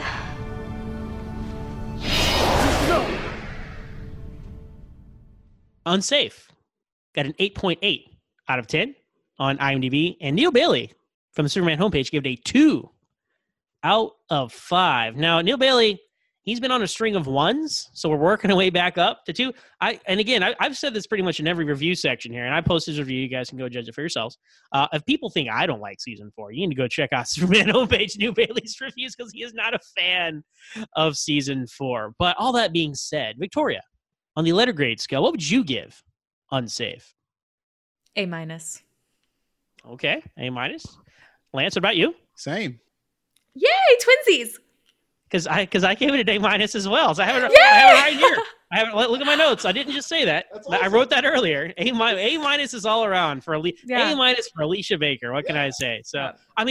Unsafe got an 8.8 out of 10 on IMDb, and Neil Bailey from the Superman homepage gave it a 2 out of 5. Now, Neil Bailey, he's been on a string of 1s, so we're working our way back up to 2. I've said this pretty much in every review section here, and I post his review. You guys can go judge it for yourselves. If people think I don't like season 4, you need to go check out Superman homepage, Neil Bailey's reviews, because he is not a fan of season 4. But all that being said, Victoria, on the letter grade scale, what would you give Unsafe? A-. Okay, A-. Lance, what about you? Same. Yay, twinsies! Because I gave it an A- as well. So I have it right here. Look at my notes. I didn't just say that. Awesome. I wrote that earlier. A- is all around for A- for Alicia Baker. What can I say? So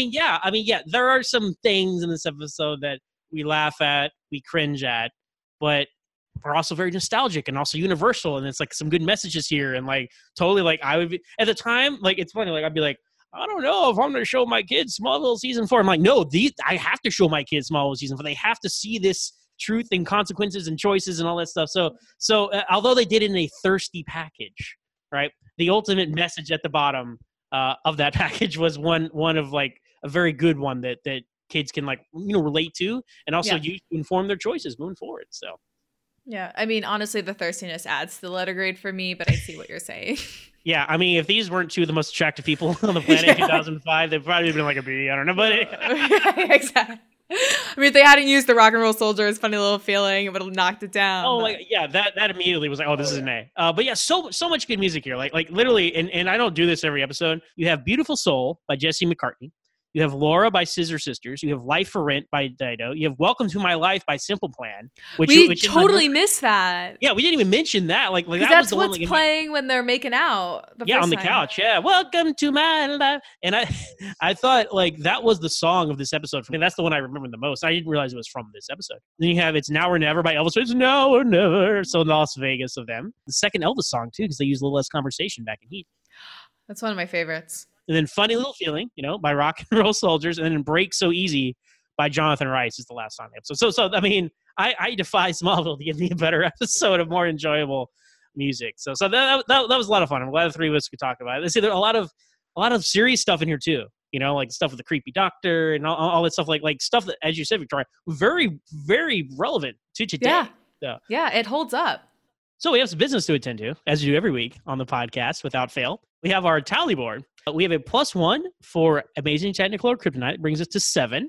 there are some things in this episode that we laugh at, we cringe at, but we're also very nostalgic and also universal. And it's like some good messages here. And like totally like I would be at the time, like it's funny, like I'd be like, I don't know if I'm going to show my kids Smallville season 4. I'm like, no, I have to show my kids Smallville season 4. They have to see this truth and consequences and choices and all that stuff. So although they did it in a thirsty package, right? The ultimate message at the bottom of that package was one of like a very good one that kids can like, relate to and also use to inform their choices moving forward. So. Yeah, I mean, honestly, the thirstiness adds to the letter grade for me, but I see what you're saying. Yeah, I mean, if these weren't two of the most attractive people on the planet in 2005, they'd probably been like a B. I don't know, but exactly. I mean, if they hadn't used the Rock and Roll Soldiers, funny little feeling, it would have knocked it down. Oh, like yeah, that immediately was like, oh, this is an A. But yeah, so much good music here. Like literally, and I don't do this every episode. You have "Beautiful Soul" by Jesse McCartney. You have Laura by Scissor Sisters. You have Life for Rent by Dido. You have Welcome to My Life by Simple Plan. Which totally missed that. Yeah, we didn't even mention that. Like that that's was the what's playing when they're making out. On the couch. Yeah, Welcome to My Life. And I thought like that was the song of this episode. And that's the one I remember the most. I didn't realize it was from this episode. Then you have It's Now or Never by Elvis. It's Now or Never. So Las Vegas of them. The second Elvis song too, because they use a little less conversation back in Heat. That's one of my favorites. And then Funny Little Feeling, by Rock and Roll Soldiers, and then Break So Easy by Jonathan Rice is the last song. So I mean, I defy Smallville to give me a better episode of more enjoyable music. So that was a lot of fun. I'm glad the three of us could talk about it. Let's see, there are a lot of serious stuff in here too. Like stuff with the creepy doctor and all that stuff, like stuff that, as you said, Victoria, very, very relevant to today. Yeah, it holds up. So we have some business to attend to, as we do every week on the podcast without fail. We have our tally board. We have a +1 for Amazing Technicolor Kryptonite. It brings us to 7.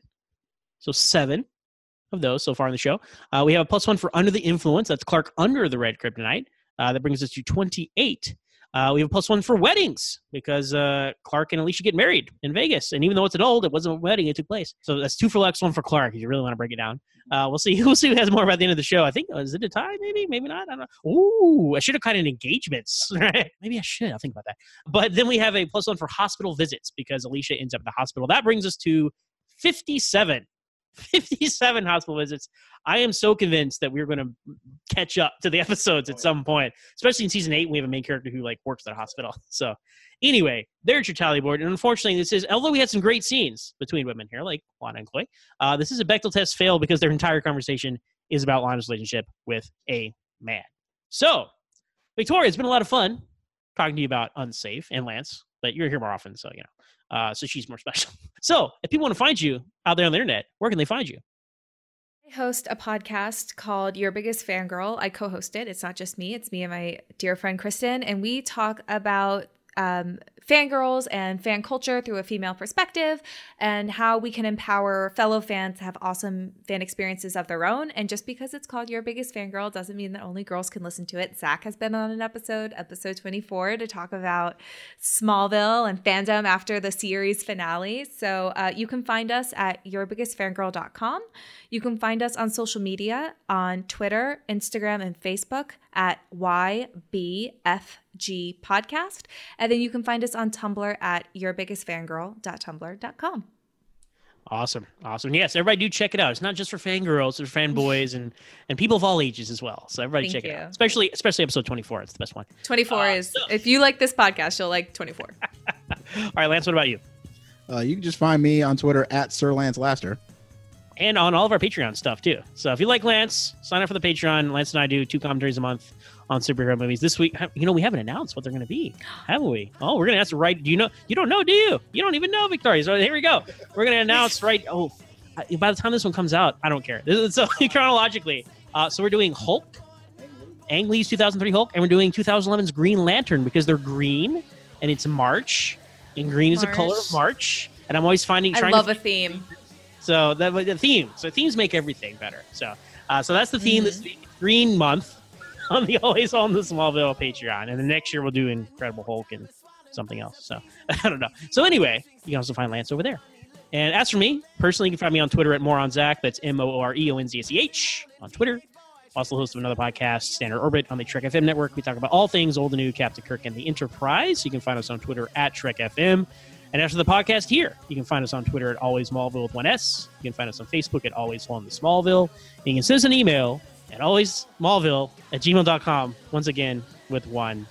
So 7 of those so far in the show. We have a +1 for Under the Influence. That's Clark under the red kryptonite. That brings us to 28. We have a +1 for weddings because Clark and Alicia get married in Vegas. And even though it's adult, it wasn't a wedding. It took place. So that's 2 for Lex, 1 for Clark if you really want to break it down. We'll see. We'll see who has more by the end of the show. I think, is it a tie? Maybe not. I don't know. Ooh, I should have kind of engagements. Right? Maybe I should. I'll think about that. But then we have a +1 for hospital visits because Alicia ends up in the hospital. That brings us to 57 57 hospital visits. I am so convinced that we're going to catch up to the episodes at some point, especially in season 8. We have a main character who like works at a hospital. So anyway, there's your tally board. And unfortunately, this is, although we had some great scenes between women here, like Lana and Chloe, this is a Bechdel test fail because their entire conversation is about Lana's relationship with a man. So Victoria, it's been a lot of fun talking to you about Unsafe and Lance, but you're here more often. So, so she's more special. So if people want to find you out there on the internet, where can they find you? I host a podcast called Your Biggest Fangirl. I co-host it. It's not just me. It's me and my dear friend Kristen. And we talk about fangirls and fan culture through a female perspective and how we can empower fellow fans to have awesome fan experiences of their own. And just because it's called Your Biggest Fangirl doesn't mean that only girls can listen to it. Zach has been on an episode 24, to talk about Smallville and fandom after the series finale. So you can find us at yourbiggestfangirl.com. You can find us on social media on Twitter, Instagram, and Facebook at YBFG Podcast. And then you can find us on Tumblr at yourbiggestfangirl.tumblr.com. Awesome. Yes, everybody do check it out. It's not just for fangirls, it's for fanboys and people of all ages as well. So everybody check it out. Especially episode 24. It's the best one. 24 is, if you like this podcast, you'll like 24. All right, Lance, what about you? You can just find me on Twitter at Sir Lance Laster. And on all of our Patreon stuff, too. So if you like Lance, sign up for the Patreon. Lance and I do 2 commentaries a month on superhero movies. This week, we haven't announced what they're going to be, haven't we? Oh, we're going to ask right. Do you know? You don't know, do you? You don't even know, Victoria. So here we go. We're going to announce right. Oh, by the time this one comes out, I don't care. So chronologically. So we're doing Hulk, Ang Lee's 2003 Hulk, and we're doing 2011's Green Lantern because they're green and it's March, and green is the color of March. And I'm always trying I love a theme. So the theme. So themes make everything better. So that's the theme. This Green Month on the Always on the Smallville Patreon, and the next year we'll do Incredible Hulk and something else. So I don't know. So anyway, you can also find Lance over there. And as for me personally, you can find me on Twitter at MoreOnZach. That's MoreOnZach on Twitter. Also host of another podcast, Standard Orbit, on the Trek FM network. We talk about all things old and new, Captain Kirk and the Enterprise. You can find us on Twitter at Trek FM. And after the podcast here, you can find us on Twitter at Always Smallville with 1S. You can find us on Facebook at Always on the Smallville. And you can send us an email at alwaysmallville@gmail.com, once again, with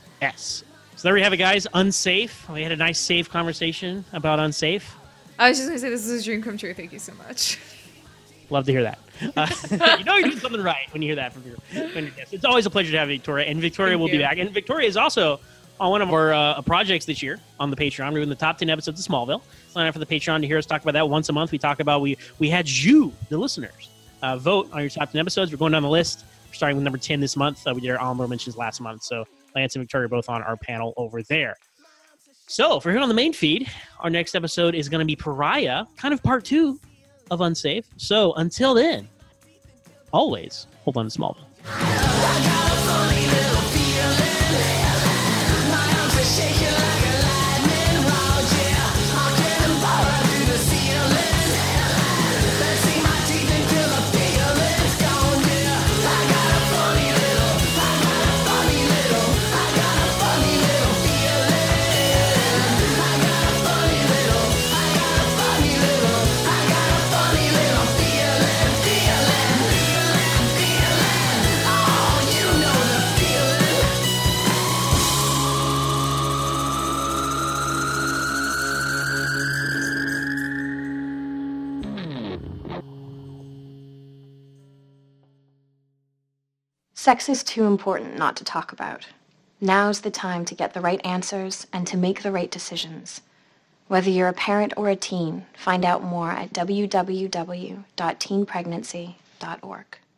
1S. So there we have it, guys. Unsafe. We had a nice, safe conversation about Unsafe. I was just going to say, this is a dream come true. Thank you so much. Love to hear that. You know you're doing something right when you hear that from your guest. It's always a pleasure to have Victoria, and Victoria will be back. And Victoria is also on one of our projects this year on the Patreon. We're doing the top 10 episodes of Smallville. Sign up for the Patreon to hear us talk about that once a month. We talk about, we had you, the listeners, vote on your top 10 episodes. We're going down the list. We're starting with number 10 this month. We did our honorable mentions last month. So Lance and Victoria are both on our panel over there. So if we're here on the main feed, our next episode is going to be Pariah, kind of part 2 of Unsafe. So until then, always hold on to Smallville. Sex is too important not to talk about. Now's the time to get the right answers and to make the right decisions. Whether you're a parent or a teen, find out more at www.teenpregnancy.org.